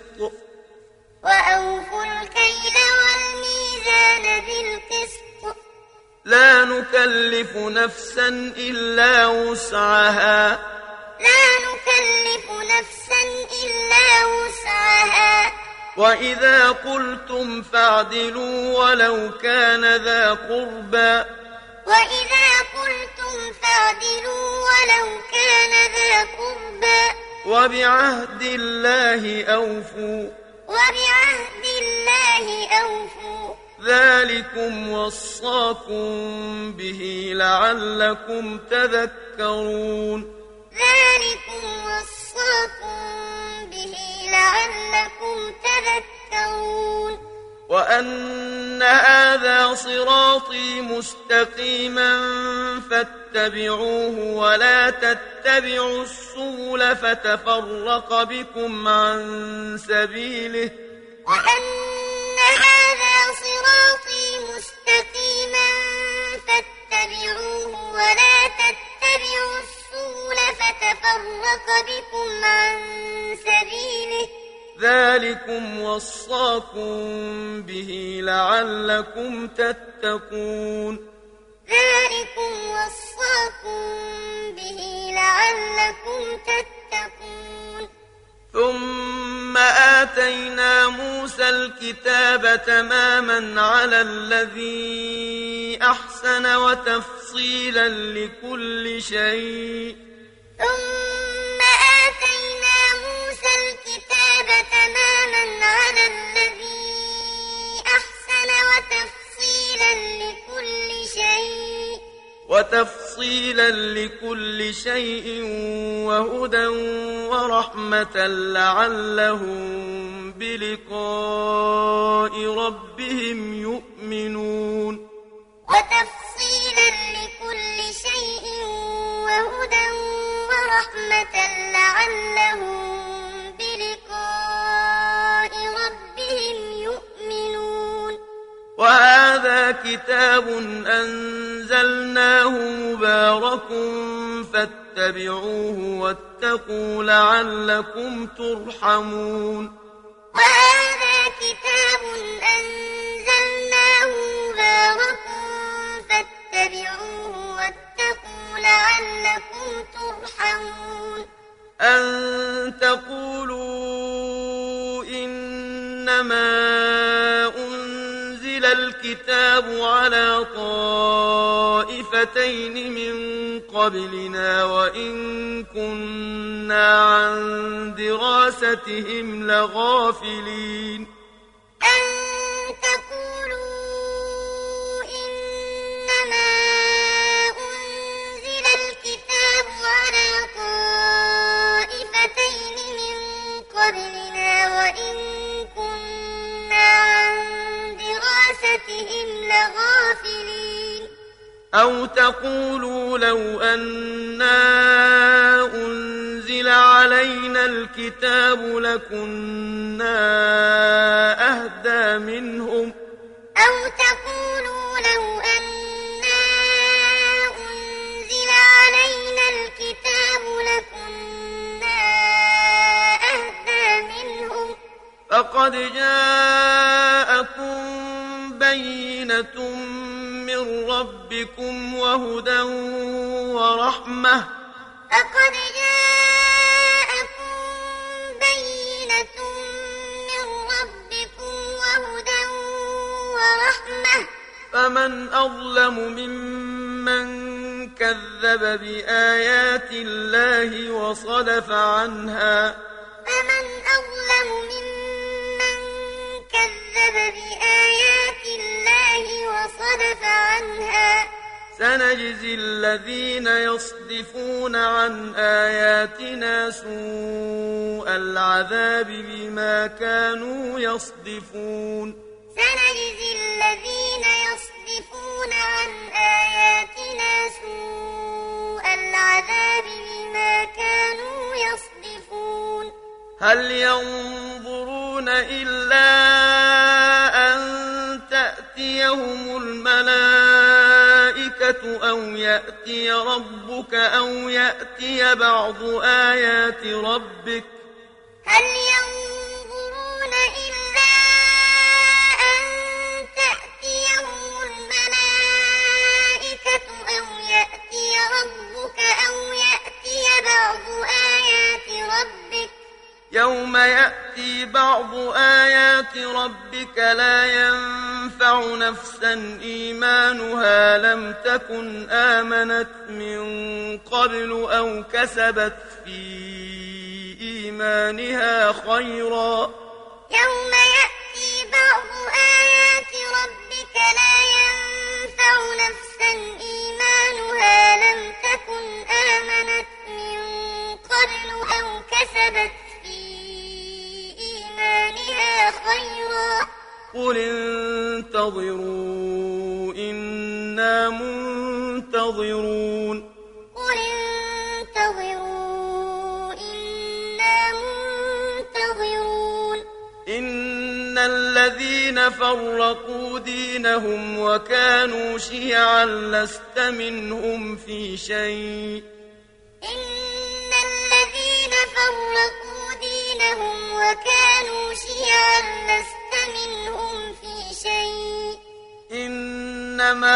وأوفوا الكيل والميزان بالقسط لا نكلف نفسا إلا وسعها لا نكلف نفسا إلا وسعها وإذا قلتم فاعدلوا ولو كان ذا قربى وإذا قلتم فاعدلوا ولو كان ذا قربى وبعهد الله أوفوا وبعهد الله أوفوا ذلكم وصاكم به لعلكم تذكرون ذلكم وصاكم به لعلكم تذكرون وأن هذا صراطي مستقيما فاتبعوه ولا تتبعوا السبل فتفرق بكم عن سبيله وأن هذا صراطي مستقيما فاتبعوه ولا تتبعوا السبل فتفرق بكم عن سبيله ذلكم وصاكم به لعلكم تتقون ذلكم وصاكم به لعلكم تتقون ثم آتينا موسى الكتاب تماما على الذي أحسن وتفصيلا لكل شيء ثم آتينا موسى الكتاب تماما على الذي أحسن وتفصيلا لكل شيء وتفصيلا لكل شيء وهدى ورحمة لعلهم بلقاء ربهم يؤمنون وتفصيلا لكل شيء وهدى ورحمة لعلهم بلقاء ربهم يؤمنون وهذا كتاب أنزلناه مبارك فاتبعوه واتقوا لعلكم ترحمون وهذا كتاب أنزلناه مبارك فاتبعوه واتقوا لعلكم ترحمون أن تقولوا إنما أنزل الكتاب على طائفتين من قبلنا وإن كنا عن دراستهم لغافلين أن تقولوا إنما أنزل الكتاب على طائفتين من قبلنا وإن كنا عن دراستهم لغافلين أو تقولوا لو أنا أنزل علينا الكتاب لكنا أهدى منهم أو تقولوا لو أنا أنزل علينا الكتاب لكنا أهدى منهم فقد جاءكم بينة من ربكم ربكم وهدى ورحمة فقد جاءكم بينة من ربكم وهدى ورحمة فمن أظلم ممن كذب بآيات الله وصدف عنها فمن أظلم ممن كذب بآيات الله وصدف عنها سنجزي الذين يصدفون عن آياتنا سوء العذاب بما كانوا يصدفون سنجزي الذين يصدفون عن آياتنا سوء العذاب بما كانوا يصدفون هل ينظرون إلا أن تأتيهم الملائكة أو يأتي ربك أو يأتي بعض آيات ربك هل ينظرون إلا أن تأتيهم الملائكة أو يأتي ربك أو يأتي بعض آيات ربك يوم يأتي بعض آيات ربك لا ينفع نفسا إيمانها لم تكن آمنت من قبل أو كسبت في إيمانها خيرا يوم يأتي بعض آيات ربك لا ينفع نفسا إيمانها لم تكن آمنت من قبل أو كسبت في إيمانها خيرا قل انتظروا إنا منتظرون قل انتظروا إنا منتظرون إن الذين فرقوا دينهم وكانوا شيعا لست منهم في شيء إن الذين فرقوا دينهم وكانوا شيعا لست منهم في شيء إنما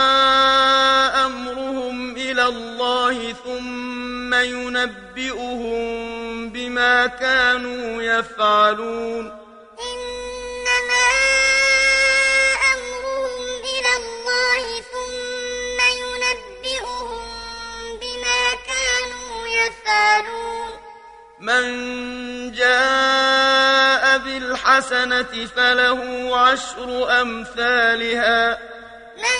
أمرهم إلى الله ثم ينبئهم بما كانوا يفعلون إنما أمرهم إلى الله ثم ينبئهم بما كانوا يفعلون من جاء بالحسنة فله عشر أمثالها من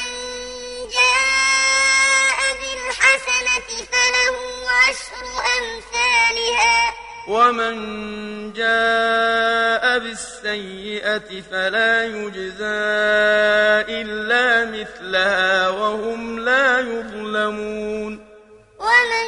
جاء بالحسنة فله عشر أمثالها ومن جاء بالسيئة فلا يجزى إلا مثلها وهم لا يظلمون ومن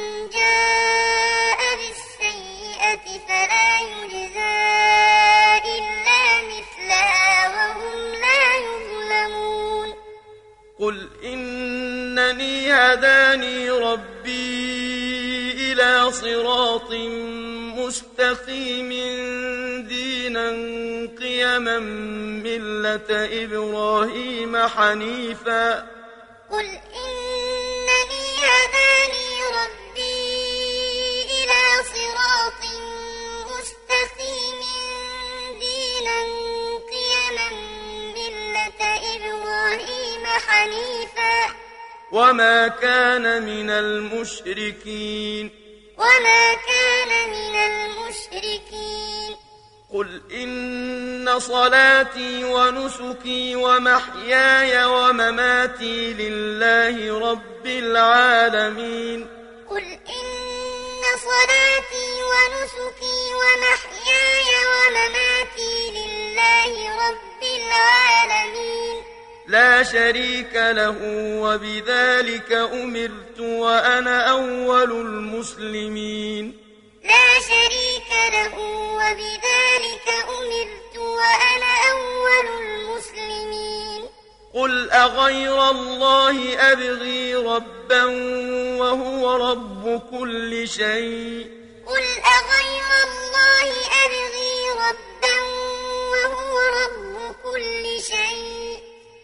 جاء بالسيئة فلا يجزى إلا مثلها وهم لا يظلمون قل إنني هداني ربي إلى صراط مستقيم دينا قيما ملة إبراهيم حنيفا قل إنني هداني ربي إلى صراط مستقيم دينا قيما ملة إبراهيم حنيفا وما كان من المشركين وما كان من المشركين قل إن صلاتي ونسكي ومحياي ومماتي لله رب العالمين قل إن صلاتي ونسكي ومحياي ومماتي لله رب العالمين لا شريك له وبذلك أمرت وأنا أول المسلمين لا شريك له وبذلك أمرت وأنا أول المسلمين قل أغير الله أبغي ربا وهو رب كل شيء قل أغير الله أبغي ربا وهو رب كل شيء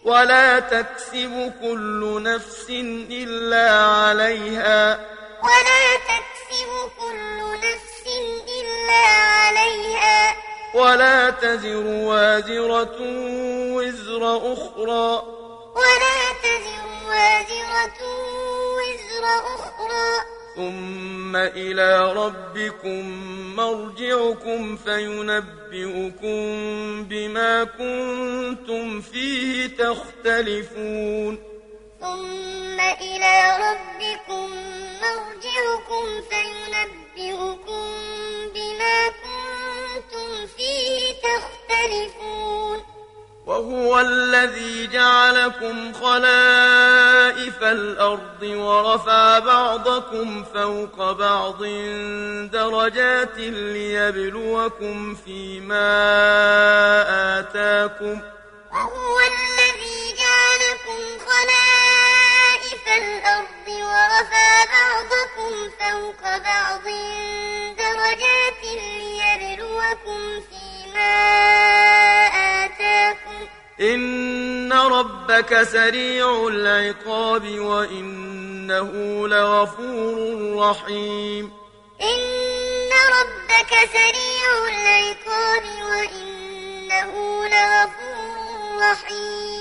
ولا تكسب كل نفس إلا عليها ولا تكسب كل نفس إلا عليها ولا تزر وازرة وزر أخرى ولا تزر وازرة وزر أخرى ثم إلى ربكم مرجعكم فينبئكم بما كنتم فيه تختلفون ثم إلى ربكم مرجعكم فينبئكم بما كنتم فيه تختلفون وهو الذي جعلكم خلائف الأرض ورفع بعضكم فوق بعض درجات ليبلوكم فيما آتاكم وهو الذي جعلكم خلائف الأرض ورفع بعضكم فوق بعض درجات ليبلوكم فيما آتاكم إن ربك سريع العقاب وإنه لغفور رحيم إن ربك سريع العقاب وإنه لغفور رحيم